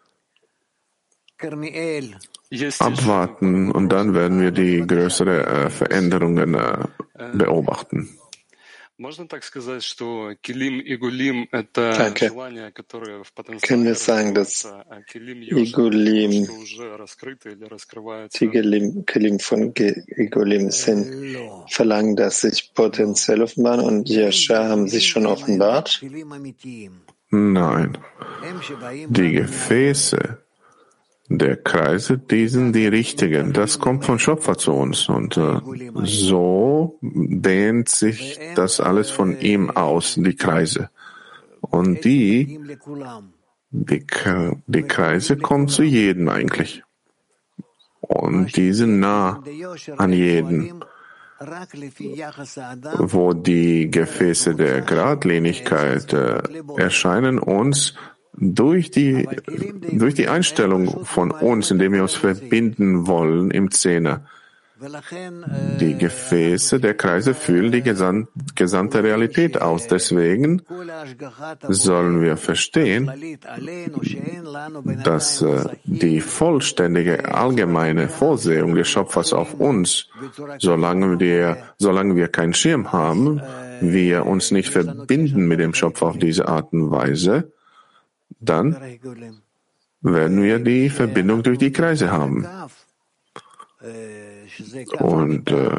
Speaker 2: abwarten und dann werden wir die größeren äh, Veränderungen äh, beobachten.
Speaker 1: Danke. Können wir sagen, dass Igulim, die Gelim, Kelim von Igulim sind, verlangen, dass sich potenziell offenbaren und Yashar haben sich schon offenbart?
Speaker 2: Nein. Die Gefäße der Kreise, die sind die richtigen. Das kommt von Schöpfer zu uns. Und äh, so dehnt sich das alles von ihm aus, die Kreise. Und die, die, die Kreise kommen zu jedem eigentlich. Und die sind nah an jeden. Wo die Gefäße der Geradlinigkeit äh, erscheinen uns durch die, durch die Einstellung von uns, indem wir uns verbinden wollen im Zehner. Die Gefäße der Kreise füllen die gesam- gesamte Realität aus. Deswegen sollen wir verstehen, dass äh, die vollständige allgemeine Vorsehung des Schöpfers auf uns, solange wir, solange wir keinen Schirm haben, wir uns nicht verbinden mit dem Schöpfer auf diese Art und Weise, dann werden wir die Verbindung durch die Kreise haben. Und äh,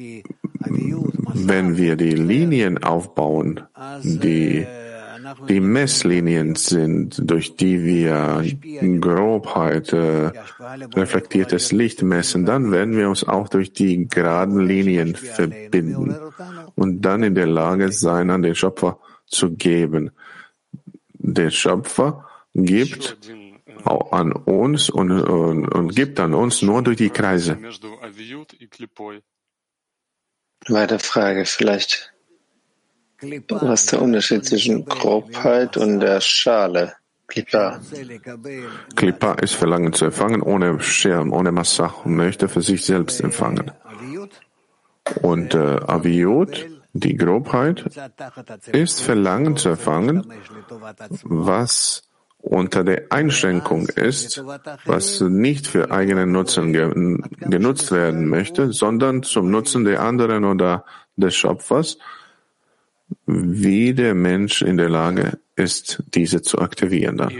Speaker 2: wenn wir die Linien aufbauen, die die Messlinien sind, durch die wir Grobheit, äh, reflektiertes Licht messen, dann werden wir uns auch durch die geraden Linien verbinden und dann in der Lage sein, an den Schöpfer zu geben. Der Schöpfer gibt auch an uns und, und, und gibt an uns nur durch die Kreise.
Speaker 1: Weitere Frage vielleicht. Was ist der Unterschied zwischen Grobheit und der Schale? Klippa.
Speaker 2: Klippa ist Verlangen zu empfangen, ohne Schirm, ohne Massach, und möchte für sich selbst empfangen. Und äh, Aviut, die Grobheit, ist Verlangen zu empfangen, was unter der Einschränkung ist, was nicht für eigenen Nutzen ge- genutzt werden möchte, sondern zum Nutzen der anderen oder des Schöpfers, wie der Mensch in der Lage ist, diese zu aktivieren dann.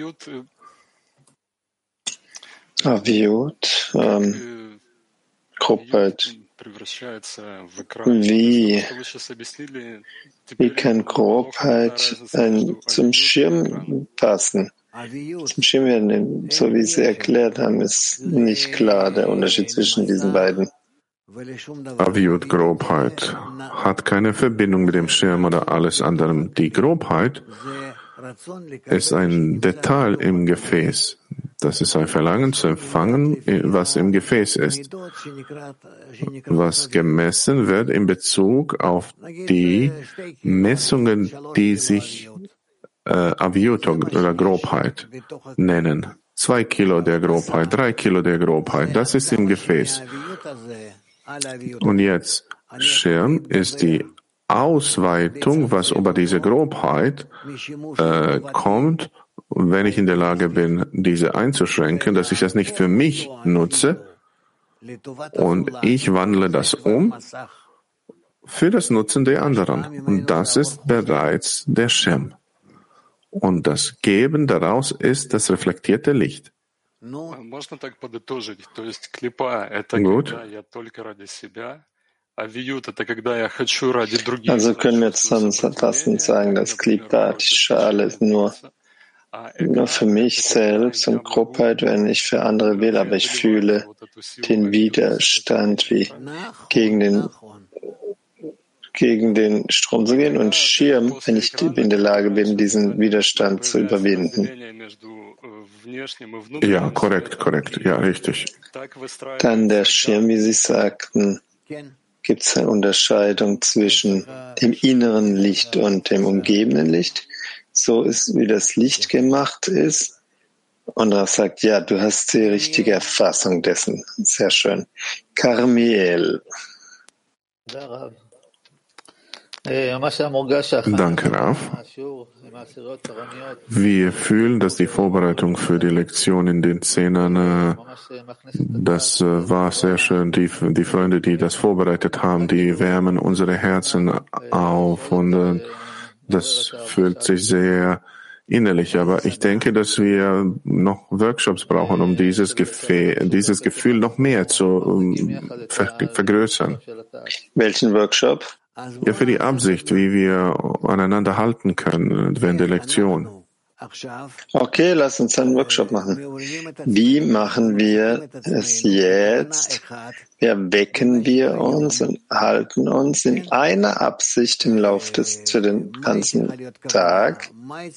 Speaker 1: Aviut, ähm, Grobheit. Wie, wie kann Grobheit ein, zum Schirm passen? Zum Schirm werden, so wie Sie erklärt haben, ist nicht klar der Unterschied zwischen diesen beiden.
Speaker 2: Aviut, Grobheit, hat keine Verbindung mit dem Schirm oder alles anderem. Die Grobheit ist ein Detail im Gefäß. Das ist ein Verlangen zu empfangen, was im Gefäß ist, was gemessen wird in Bezug auf die Messungen, die sich äh, Aviut oder Grobheit nennen. Zwei Kilo der Grobheit, drei Kilo der Grobheit, das ist im Gefäß. Und jetzt, Schirm ist die Ausweitung, was über diese Grobheit äh, kommt, wenn ich in der Lage bin, diese einzuschränken, dass ich das nicht für mich nutze und ich wandle das um für das Nutzen der anderen. Und das ist bereits der Schirm. Und das Geben daraus ist das reflektierte Licht. Gut.
Speaker 1: Also können wir zusammenfassend sagen, dass Klippa, die Schale, ist nur, nur für mich selbst und Grobheit, wenn ich für andere will, aber ich fühle den Widerstand, wie gegen den, gegen den Strom zu gehen, und Schirm, wenn ich in der Lage bin, diesen Widerstand zu überwinden.
Speaker 2: Ja, korrekt, korrekt, ja, richtig.
Speaker 1: Dann der Schirm, wie Sie sagten, gibt es eine Unterscheidung zwischen dem inneren Licht und dem umgebenden Licht. So ist, wie das Licht gemacht ist. Und er sagt, ja, du hast die richtige Erfassung dessen. Sehr schön. Carmiel.
Speaker 2: Danke, Rav. Wir fühlen, dass die Vorbereitung für die Lektion in den Zehnern, das war sehr schön. Die, die Freunde, die das vorbereitet haben, die wärmen unsere Herzen auf, und das fühlt sich sehr innerlich. Aber ich denke, dass wir noch Workshops brauchen, um dieses Gefühl, dieses Gefühl noch mehr zu um, ver, vergrößern.
Speaker 1: Welchen Workshop?
Speaker 2: Ja, für die Absicht, wie wir aneinander halten können während der Lektion.
Speaker 1: Okay, lass uns einen Workshop machen. Wie machen wir es jetzt? Wie erwecken wir uns und halten uns in einer Absicht im Lauf des, für den ganzen Tag?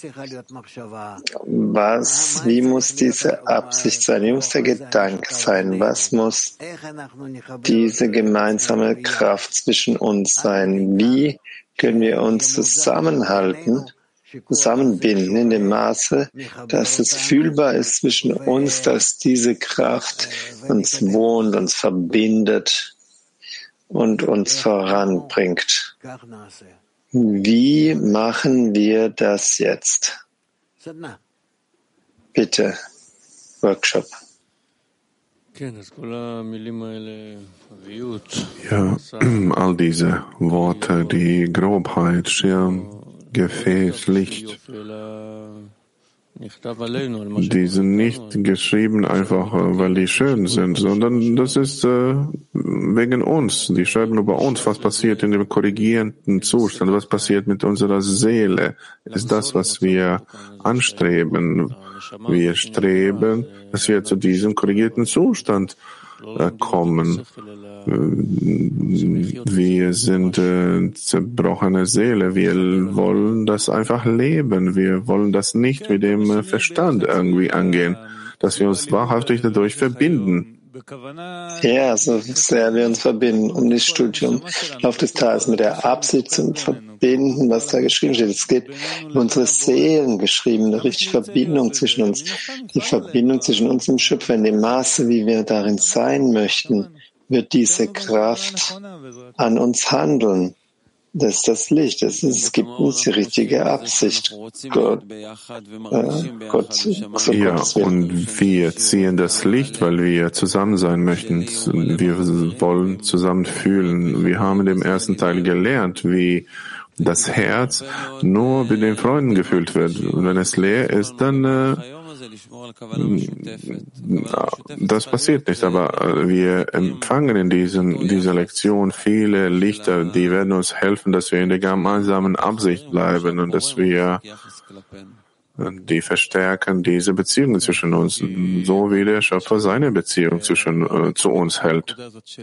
Speaker 1: Was, wie muss diese Absicht sein? Wie muss der Gedanke sein? Was muss diese gemeinsame Kraft zwischen uns sein? Wie können wir uns zusammenhalten, zusammenbinden in dem Maße, dass es fühlbar ist zwischen uns, dass diese Kraft uns wohnt, uns verbindet und uns voranbringt. Wie machen wir das jetzt? Bitte, Workshop.
Speaker 2: Ja, all diese Worte, die Grobheit, Schirm, Gefäß, Licht, die sind nicht geschrieben einfach, weil die schön sind, sondern das ist äh, wegen uns. Die schreiben über uns, was passiert in dem korrigierenden Zustand, was passiert mit unserer Seele, ist das, was wir anstreben. Wir streben, dass wir zu diesem korrigierten Zustand äh, kommen. Wir sind äh, zerbrochene Seele. Wir wollen das einfach leben. Wir wollen das nicht mit dem äh, Verstand irgendwie angehen, dass wir uns wahrhaftig dadurch verbinden.
Speaker 1: Ja, so sehr wir uns verbinden, um das Studium Lauf des Tages mit der Absicht zu verbinden, was da geschrieben steht. Es geht in unsere Seelen geschrieben, eine richtige Verbindung zwischen uns. Die Verbindung zwischen uns und dem Schöpfer in dem Maße, wie wir darin sein möchten, wird diese Kraft an uns handeln. Das ist das Licht. Das ist, es gibt uns die richtige Absicht. Gott, äh, Gott, so
Speaker 2: ja, und wir ziehen das Licht, weil wir zusammen sein möchten. Wir wollen zusammen fühlen. Wir haben in dem ersten Teil gelernt, wie das Herz nur mit den Freunden gefüllt wird. Und wenn es leer ist, dann äh, das passiert nicht, aber wir empfangen in diesen, dieser Lektion viele Lichter, die werden uns helfen, dass wir in der gemeinsamen Absicht bleiben und dass wir die verstärken diese Beziehungen zwischen uns, so wie der Schöpfer seine Beziehung zwischen, äh, zu uns hält.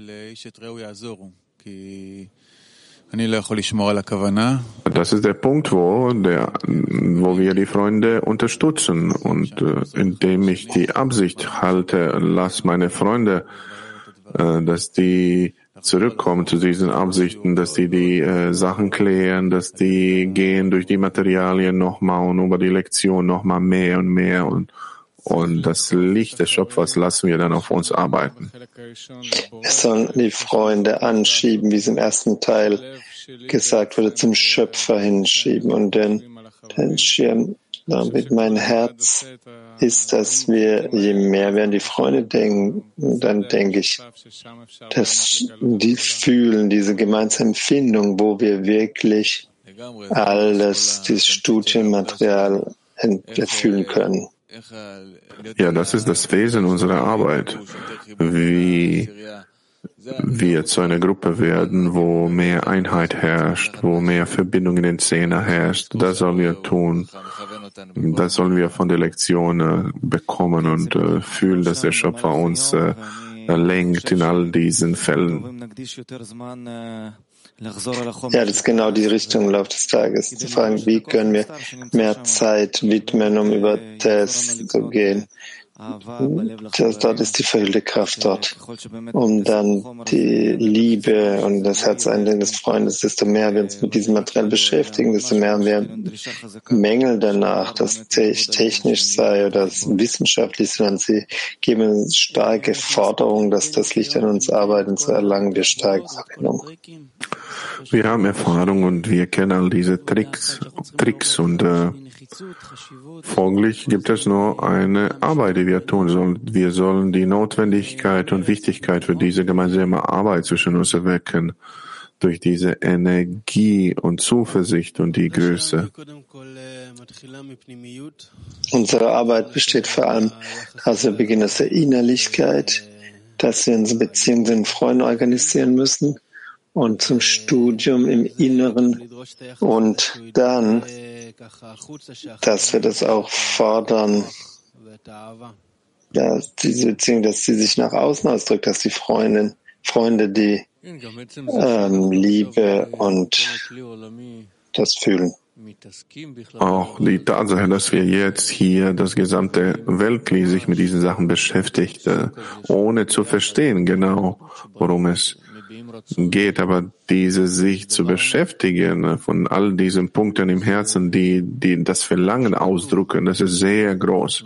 Speaker 2: Das ist der Punkt, wo, der, wo wir die Freunde unterstützen. Und äh, indem ich die Absicht halte, lass meine Freunde, äh, dass die zurückkommen zu diesen Absichten, dass die die äh, Sachen klären, dass die gehen durch die Materialien nochmal und über die Lektion nochmal mehr und mehr und Und das Licht des Schöpfers lassen wir dann auf uns arbeiten.
Speaker 1: Wir sollen die Freunde anschieben, wie es im ersten Teil gesagt wurde, zum Schöpfer hinschieben. Und den, den Schirm mit meinem Herz ist, dass wir, je mehr wir an die Freunde denken, dann denke ich, dass die fühlen, diese gemeinsame Empfindung, wo wir wirklich alles, dieses Studienmaterial erfüllen können.
Speaker 2: Ja, das ist das Wesen unserer Arbeit. Wie wir zu einer Gruppe werden, wo mehr Einheit herrscht, wo mehr Verbindung in den Zehner herrscht. Das sollen wir tun. Das sollen wir von der Lektion äh, bekommen und äh, fühlen, dass der Schöpfer uns äh, lenkt in all diesen Fällen.
Speaker 1: Ja, das ist genau die Richtung im Laufe des Tages. Zu fragen, wie können wir mehr Zeit widmen, um über das zu gehen. Das, dort ist die verhüllte Kraft dort. Um dann die Liebe und das Herzeneinlegen des Freundes, desto mehr wir uns mit diesem Material beschäftigen, desto mehr haben wir Mängel danach, dass es technisch sei oder wissenschaftlich, sondern sie geben uns starke Forderungen, dass das Licht an uns arbeitet, so erlangen wir starke Verbindung.
Speaker 2: Wir haben Erfahrung und wir kennen all diese Tricks, Tricks und äh, folglich gibt es nur eine Arbeit, die wir tun sollen. Wir sollen die Notwendigkeit und Wichtigkeit für diese gemeinsame Arbeit zwischen uns erwecken, durch diese Energie und Zuversicht und die Größe.
Speaker 1: Unsere Arbeit besteht vor allem, dass wir beginnen aus der Innerlichkeit, dass wir unsere Beziehungen zu den Freunden organisieren müssen und zum Studium im Inneren und dann, dass wir das auch fordern, dass diese Beziehung, dass sie sich nach außen ausdrückt, dass die Freundin, Freunde die ähm, Liebe und das fühlen.
Speaker 2: Auch die Tatsache, dass wir jetzt hier das gesamte Weltkli sich mit diesen Sachen beschäftigt, ohne zu verstehen genau, worum es geht, aber diese sich zu beschäftigen von all diesen Punkten im Herzen, die, die das Verlangen ausdrücken, das ist sehr groß.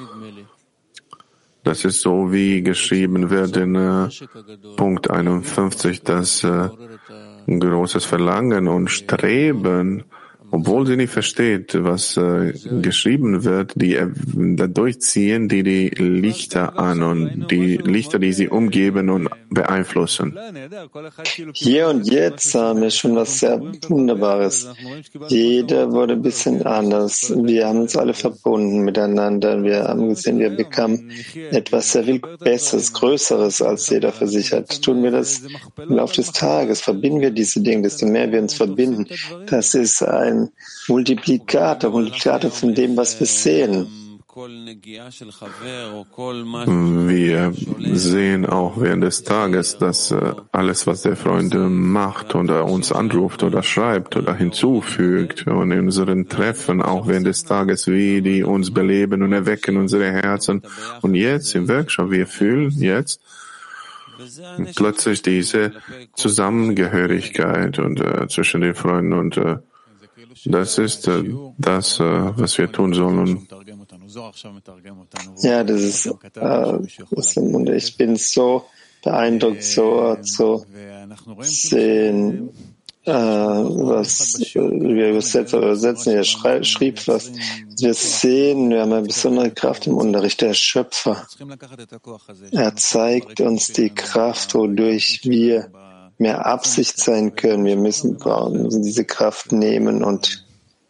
Speaker 2: Das ist so, wie geschrieben wird in äh, Punkt einundfünfzig, dass äh, ein großes Verlangen und Streben, obwohl sie nicht versteht, was äh, geschrieben wird, die äh, dadurch ziehen die die Lichter an und die Lichter, die sie umgeben und beeinflussen.
Speaker 1: Hier und jetzt haben wir schon was sehr Wunderbares. Jeder wurde ein bisschen anders. Wir haben uns alle verbunden miteinander. Wir haben gesehen, wir bekamen etwas sehr viel Besseres, Größeres, als jeder für sich hat. Tun wir das im Laufe des Tages, verbinden wir diese Dinge, desto mehr wir uns verbinden. Das ist ein Multiplikator, Multiplikator von dem, was wir sehen.
Speaker 2: Wir sehen auch während des Tages, dass alles, was der Freund macht oder uns anruft oder schreibt oder hinzufügt und in unseren Treffen auch während des Tages, wie die uns beleben und erwecken unsere Herzen. Und jetzt im Workshop, wir fühlen jetzt plötzlich diese Zusammengehörigkeit und äh, zwischen den Freunden und äh, das ist äh, das, äh, was wir tun sollen.
Speaker 1: Ja, das ist, äh, ist und ich bin so beeindruckt, so zu sehen, äh, was wir übersetzen, übersetzen. Er schrei, schrieb was. Wir sehen, wir haben eine besondere Kraft im Unterricht, der Schöpfer. Er zeigt uns die Kraft, wodurch wir mehr Absicht sein können. Wir müssen, wir müssen diese Kraft nehmen und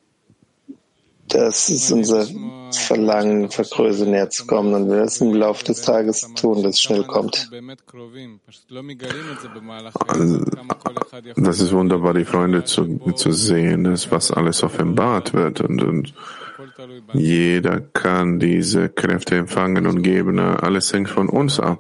Speaker 1: das ist unser Verlangen, vergrößern, näher zu kommen. Und wir müssen im Laufe des Tages tun, dass es schnell kommt.
Speaker 2: Das ist wunderbar, die Freunde zu, zu sehen, dass was alles offenbart wird und, und jeder kann diese Kräfte empfangen und geben. Alles hängt von uns ab.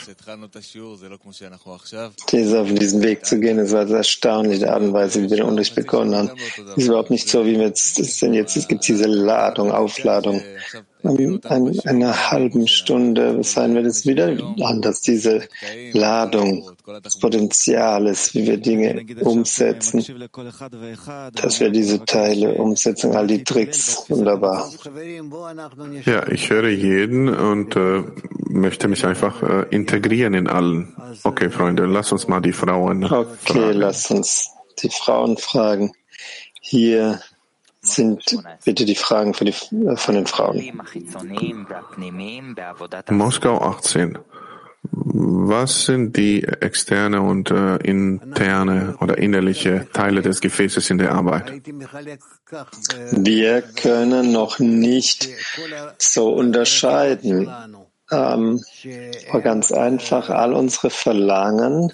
Speaker 1: Diese auf diesen Weg zu gehen, ist also erstaunliche Art und Weise, wie wir den Unterricht begonnen haben. Es ist überhaupt nicht so, wie wir jetzt sind. Jetzt es gibt diese Ladung, Aufladung. In einer halben Stunde sein wird es wieder anders, diese Ladung, das Potenzial ist, wie wir Dinge umsetzen, dass wir diese Teile umsetzen, all die Tricks, wunderbar.
Speaker 2: Ja, ich höre jeden und äh, möchte mich einfach äh, integrieren in allen. Okay, Freunde, lass uns mal die Frauen
Speaker 1: Okay,
Speaker 2: fragen.
Speaker 1: lass uns die Frauen fragen. Hier sind bitte die Fragen für die, von den Frauen.
Speaker 2: Moskau achtzehn. Was sind die externe und äh, interne oder innerliche Teile des Gefäßes in der Arbeit?
Speaker 1: Wir können noch nicht so unterscheiden. Ähm, aber ganz einfach, all unsere Verlangen,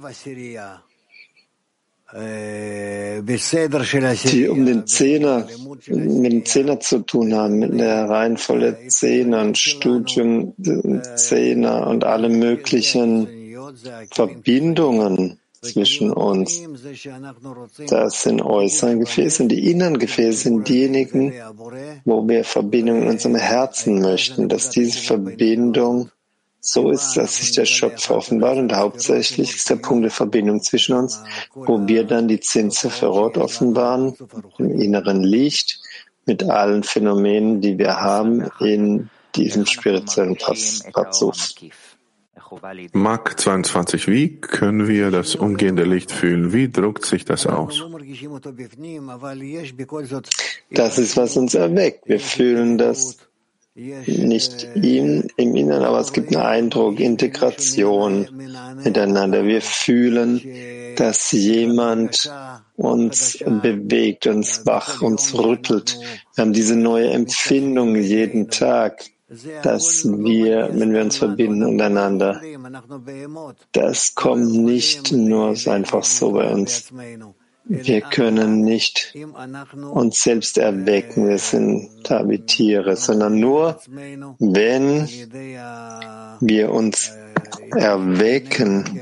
Speaker 1: die um den Zehner, mit dem Zehner zu tun haben, mit der Reihenfolge Zehner und Studium Zehner und alle möglichen Verbindungen zwischen uns. Das sind äußere Gefäße und die inneren Gefäße sind diejenigen, wo wir Verbindung in unserem Herzen möchten, dass diese Verbindung so ist, dass sich der Schöpfer offenbart und hauptsächlich ist der Punkt der Verbindung zwischen uns, wo wir dann die Zehn Sephirot offenbaren, im inneren Licht, mit allen Phänomenen, die wir haben in diesem spirituellen Parzuf.
Speaker 2: Mark zweiundzwanzig. Wie können wir das umgehende Licht fühlen? Wie drückt sich das aus?
Speaker 1: Das ist, was uns erweckt. Wir fühlen das nicht ihm im Inneren, aber es gibt einen Eindruck, Integration miteinander. Wir fühlen, dass jemand uns bewegt, uns wach, uns rüttelt. Wir haben diese neue Empfindung jeden Tag, dass wir, wenn wir uns verbinden untereinander, das kommt nicht nur einfach so bei uns. Wir können nicht uns selbst erwecken, wir sind da wie Tiere, sondern nur, wenn wir uns erwecken,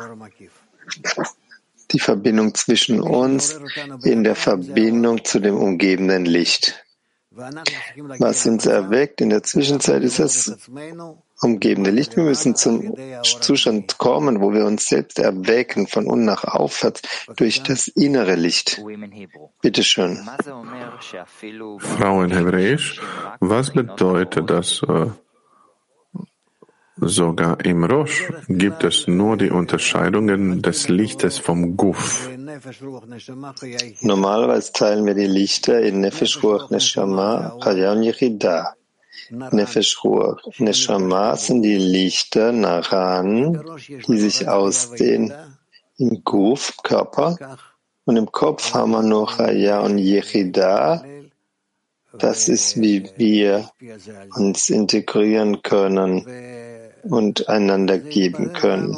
Speaker 1: die Verbindung zwischen uns in der Verbindung zu dem umgebenden Licht. Was uns erweckt in der Zwischenzeit ist es, umgebende Licht. Wir müssen zum Zustand kommen, wo wir uns selbst erwecken, von unten nach aufwärts, durch das innere Licht. Bitte schön.
Speaker 2: Frau in Hebräisch, was bedeutet das? Äh, sogar im Rosh gibt es nur die Unterscheidungen des Lichtes vom Guf.
Speaker 1: Normalerweise teilen wir die Lichter in Nefesh, Ruach, Neshama, Chaya und Yechida. Nefesh, Ruach, Neshama sind die Lichter Naran, die sich ausdehnen im Guf, Körper. Und im Kopf haben wir nur Chaya und Yechida. Das ist, wie wir uns integrieren können und einander geben können.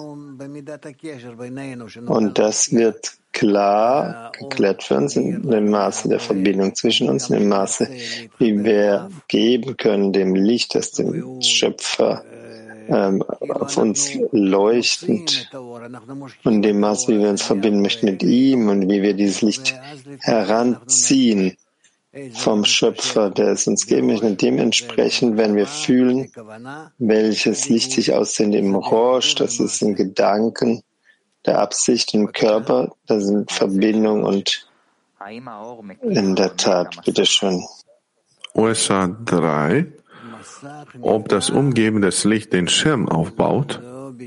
Speaker 1: Und das wird klar geklärt für uns in dem Maße der Verbindung zwischen uns, in dem Maße, wie wir geben können, dem Licht, das dem Schöpfer ähm, auf uns leuchtend, und dem Maße, wie wir uns verbinden möchten mit ihm und wie wir dieses Licht heranziehen vom Schöpfer, der es uns geben möchte. Und dementsprechend, wenn wir fühlen, welches Licht sich ausdehnt im Rosh, das ist in Gedanken, der Absicht im Körper, das sind Verbindung und in der Tat. Bitteschön.
Speaker 2: U S A drei, ob das umgebende Licht den Schirm aufbaut?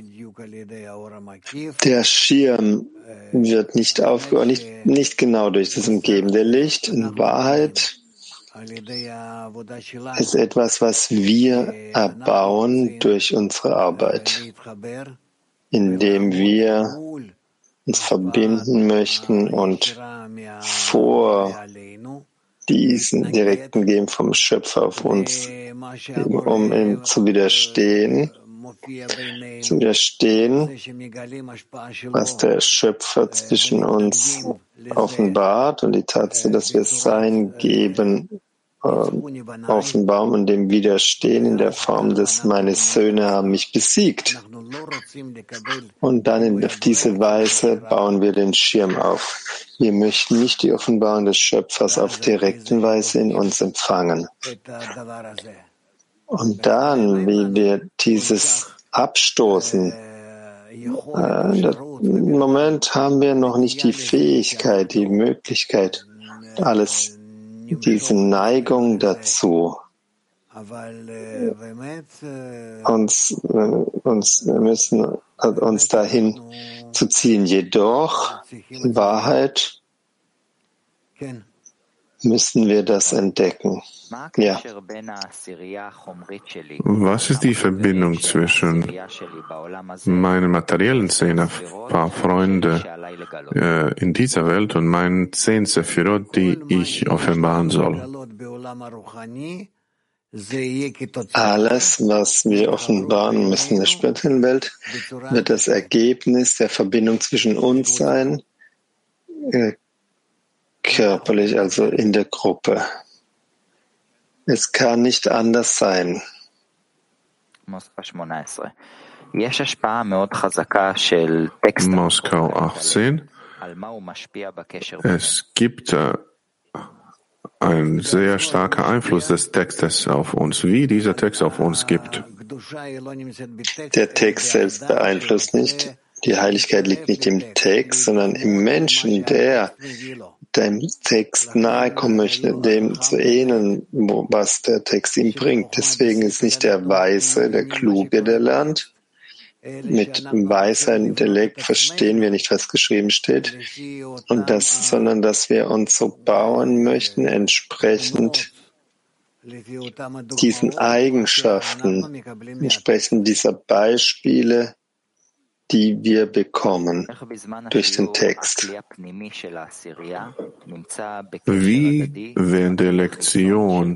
Speaker 1: Der Schirm wird nicht aufgebaut, nicht, nicht genau durch das umgebende Licht. In Wahrheit ist etwas, was wir erbauen durch unsere Arbeit, indem wir uns verbinden möchten und vor diesen direkten Geben vom Schöpfer auf uns, um ihm zu widerstehen, zu widerstehen, was der Schöpfer zwischen uns offenbart, und die Tatsache, dass wir sein Geben äh, offenbaren und dem widerstehen in der Form des meine Söhne haben mich besiegt. Und dann in, auf diese Weise bauen wir den Schirm auf. Wir möchten nicht die Offenbarung des Schöpfers auf direkten Weise in uns empfangen. Und dann, wie wir dieses abstoßen, äh, im Moment haben wir noch nicht die Fähigkeit, die Möglichkeit, alles, diese Neigung dazu, uns, äh, uns wir müssen äh, uns dahin zu ziehen. Jedoch, in Wahrheit, müssen wir das entdecken. Ja.
Speaker 2: Was ist die Verbindung zwischen meinen materiellen zehn paar Freunde äh, in dieser Welt und meinen zehn Sephirot, die ich offenbaren soll?
Speaker 1: Alles, was wir offenbaren müssen in der späteren Welt, wird das Ergebnis der Verbindung zwischen uns sein, äh, körperlich, also in der Gruppe. Es kann nicht anders sein.
Speaker 2: Moskau achtzehn. Es gibt äh, ein sehr starker Einfluss des Textes auf uns, wie dieser Text auf uns gibt.
Speaker 1: Der Text selbst beeinflusst nicht. Die Heiligkeit liegt nicht im Text, sondern im Menschen, der dem Text nahe kommen möchte, dem zu ähneln, was der Text ihm bringt. Deswegen ist nicht der Weise, der Kluge, der lernt. Mit weiser Intellekt verstehen wir nicht, was geschrieben steht, und das, sondern dass wir uns so bauen möchten, entsprechend diesen Eigenschaften, entsprechend dieser Beispiele, die wir bekommen durch den Text.
Speaker 2: Wie während der Lektion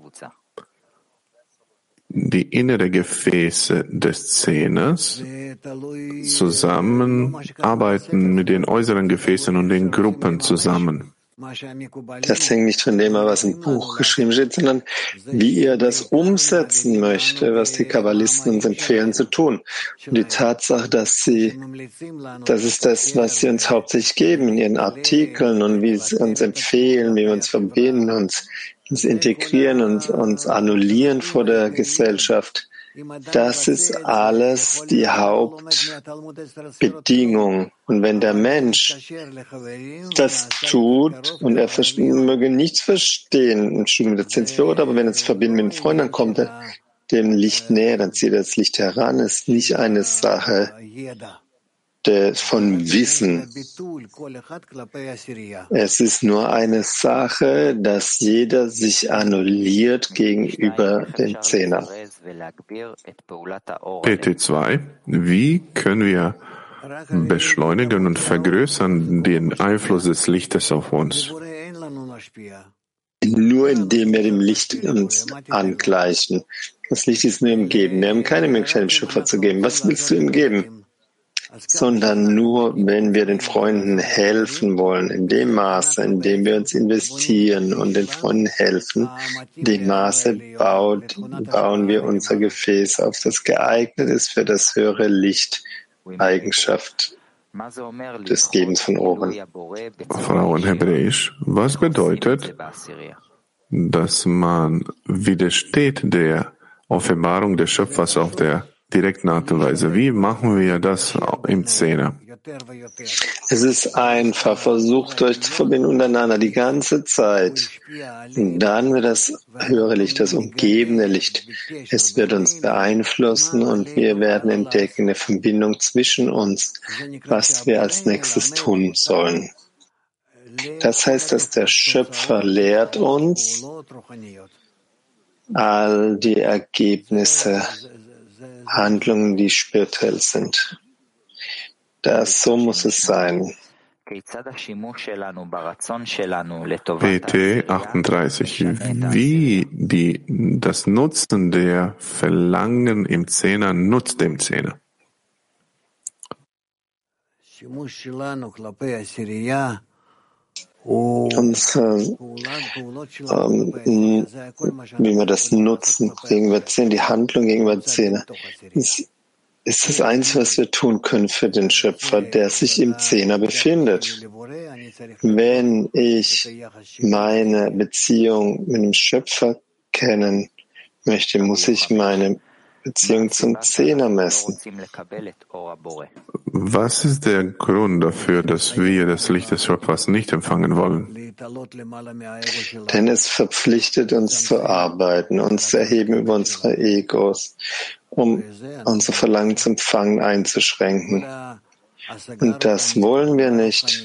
Speaker 2: die innere Gefäße des Zehners zusammenarbeiten mit den äußeren Gefäßen und den Gruppen zusammen.
Speaker 1: Das hängt nicht von dem ab, was im Buch geschrieben steht, sondern wie er das umsetzen möchte, was die Kabbalisten uns empfehlen zu tun. Und die Tatsache, dass sie, das ist das, was sie uns hauptsächlich geben in ihren Artikeln und wie sie uns empfehlen, wie wir uns verbinden, uns, uns integrieren und uns annullieren vor der Gesellschaft. Das ist alles die Hauptbedingung. Und wenn der Mensch das tut und er möge nichts verstehen im Studium der zehn Sefirot, aber wenn er es verbindet mit den Freunden, dann kommt er dem Licht näher, dann zieht er das Licht heran. Es ist nicht eine Sache der, von Wissen. Es ist nur eine Sache, dass jeder sich annulliert gegenüber dem Zehner.
Speaker 2: P T zwei. Wie können wir beschleunigen und vergrößern den Einfluss des Lichtes auf uns?
Speaker 1: Nur indem wir dem Licht uns angleichen. Das Licht ist nur im Geben. Wir haben keine Möglichkeit, dem Schöpfer zu geben. Was willst du ihm geben? Sondern nur, wenn wir den Freunden helfen wollen, in dem Maße, in dem wir uns investieren und den Freunden helfen, in dem Maße baut, bauen wir unser Gefäß auf, das geeignet ist für das höhere Licht, Eigenschaft des Gebens von oben.
Speaker 2: Frau in Hebräisch, was bedeutet, dass man widersteht der Offenbarung des Schöpfers auf der direkten Art und Weise? Wie machen wir das im Zehner?
Speaker 1: Es ist einfach, versucht euch zu verbinden untereinander die ganze Zeit. Und dann wird das höhere Licht, das umgebende Licht, es wird uns beeinflussen und wir werden entdecken eine Verbindung zwischen uns, was wir als nächstes tun sollen. Das heißt, dass der Schöpfer lehrt uns all die Ergebnisse, Handlungen, die spirituell sind. Das, so muss es sein.
Speaker 2: P T achtunddreißig. Wie die, das Nutzen der Verlangen im Zehner nutzt dem Zehner?
Speaker 1: Und, ähm, ähm, wie wir das nutzen gegenüber Zehner, die Handlung gegenüber Zehner, ist, ist das Einzige, was wir tun können für den Schöpfer, der sich im Zehner befindet. Wenn ich meine Beziehung mit dem Schöpfer kennen möchte, muss ich meine Beziehung zum Zehner messen.
Speaker 2: Was ist der Grund dafür, dass wir das Licht des Schöpfers nicht empfangen wollen?
Speaker 1: Denn es verpflichtet uns zu arbeiten, uns zu erheben über unsere Egos, um unser Verlangen zum Empfangen einzuschränken. Und das wollen wir nicht.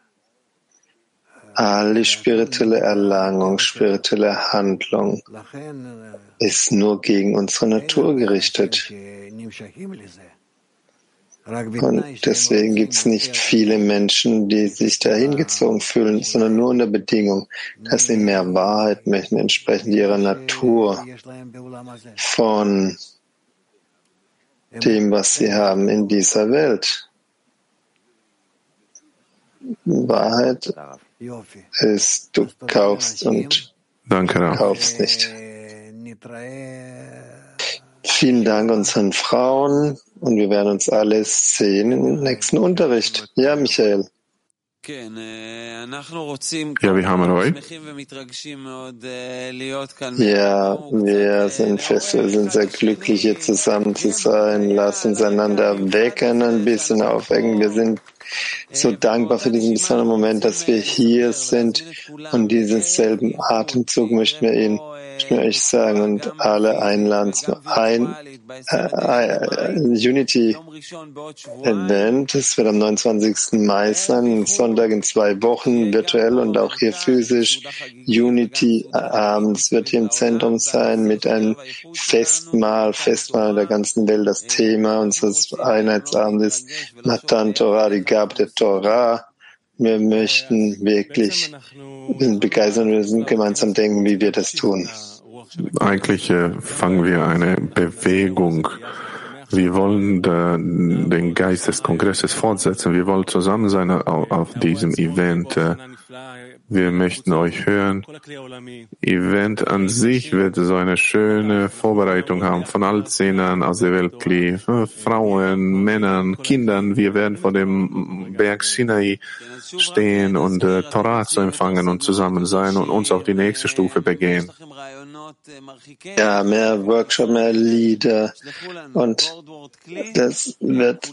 Speaker 1: Alle spirituelle Erlangung, spirituelle Handlung ist nur gegen unsere Natur gerichtet. Und deswegen gibt es nicht viele Menschen, die sich da hingezogen fühlen, sondern nur unter Bedingung, dass sie mehr Wahrheit möchten, entsprechend ihrer Natur von dem, was sie haben in dieser Welt. Wahrheit ist, du kaufst und
Speaker 2: Danke,
Speaker 1: kaufst nicht. Vielen Dank unseren Frauen und wir werden uns alle sehen im nächsten Unterricht. Ja, Michael.
Speaker 2: Ja, wir haben euch.
Speaker 1: Ja, wir sind fest, wir sind sehr glücklich, hier zusammen zu sein. Lass uns einander wecken, ein bisschen aufwecken. Wir sind so dankbar für diesen besonderen Moment, dass wir hier sind und diesen selben Atemzug möchten wir Ihnen, möchten wir euch sagen und alle einladen zum ein, äh, Unity Event. Es wird am neunundzwanzigsten Mai sein, Sonntag in zwei Wochen, virtuell und auch hier physisch. Unity abends wird hier im Zentrum sein mit einem Festmahl, Festmahl der ganzen Welt. Das Thema unseres Einheitsabendes ist Matan Torah, die Gabe der Torah. Wir möchten wirklich, wir sind begeistert und wir sind gemeinsam denken, wie wir das tun.
Speaker 2: Eigentlich äh, fangen wir eine Bewegung. Wir wollen da, den Geist des Kongresses fortsetzen. Wir wollen zusammen sein auf, auf diesem Event. Äh, Wir möchten euch hören. Event an sich wird so eine schöne Vorbereitung haben von allen Zehnern aus der Weltkli, Frauen, Männern, Kindern. Wir werden vor dem Berg Sinai stehen und äh, Torah zu empfangen und zusammen sein und uns auf die nächste Stufe begehen.
Speaker 1: Ja, mehr Workshop, mehr Lieder und das wird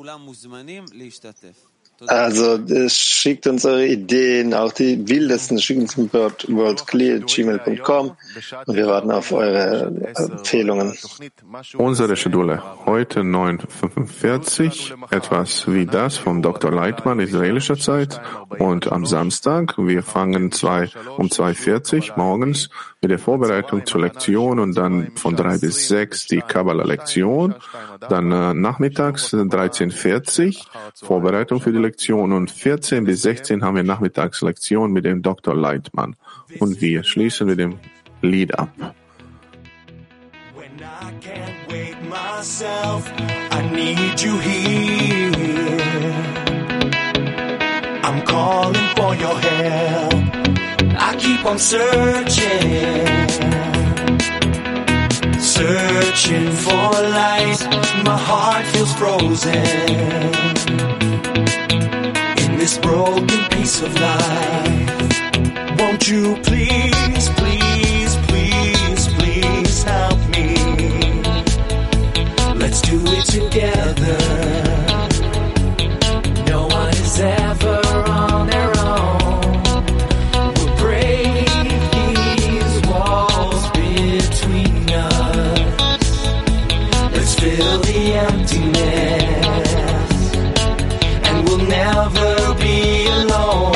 Speaker 1: Also, es schickt uns eure Ideen, auch die wildesten, schickt uns ein worldclear at gmail punkt com und wir warten auf eure Empfehlungen.
Speaker 2: Unsere Schedule heute neun Uhr fünfundvierzig, etwas wie das von Doktor Leitmann israelischer Zeit, und am Samstag, wir fangen zwei, um zwei Uhr vierzig morgens mit der Vorbereitung zur Lektion und dann von drei bis sechs die Kabbalah-Lektion, dann äh, nachmittags dreizehn Uhr vierzig Vorbereitung für die Lektion und vierzehn bis sechzehn haben wir Nachmittagslektion mit dem Doktor Leitmann und wir schließen mit dem Lied ab. When I can't wake myself, I need you here. I'm calling for your help. I keep on searching, searching for light. My heart feels frozen in this broken piece of life. Won't you please, please, please, please help me? Let's do it together. No one is ever on their own. We'll break these walls between us. Let's fill the emptiness, and we'll never be alone.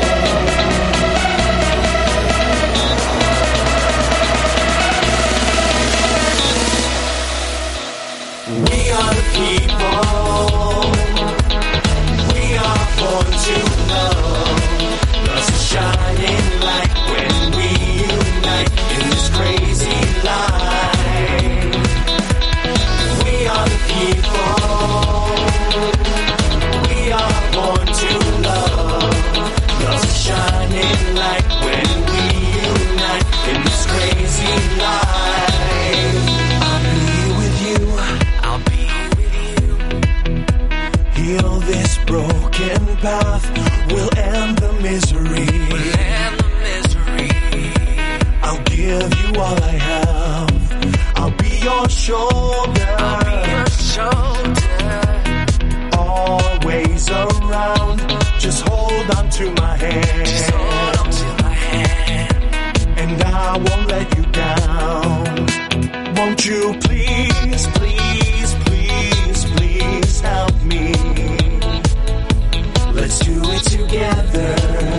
Speaker 2: We are the people. We are born to love. Love's a shining light when we unite in this crazy life. We are the people. We are born to love. Love's a shining light when we unite in this crazy life. I'll be with you. I'll be with you. Heal this broken path. We'll end the misery. We'll end the misery. I'll give you all I have. I'll be your shoulder. I'll be your shoulder. Always around. Just hold on to my hand. Just hold on to my hand. And I won't let you down. Won't you please, please, please, please help me? Let's do it together,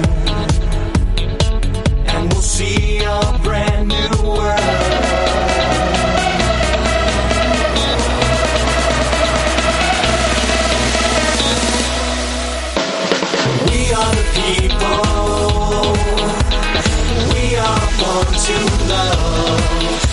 Speaker 2: and we'll see a brand new world. We are the people. We are born to love.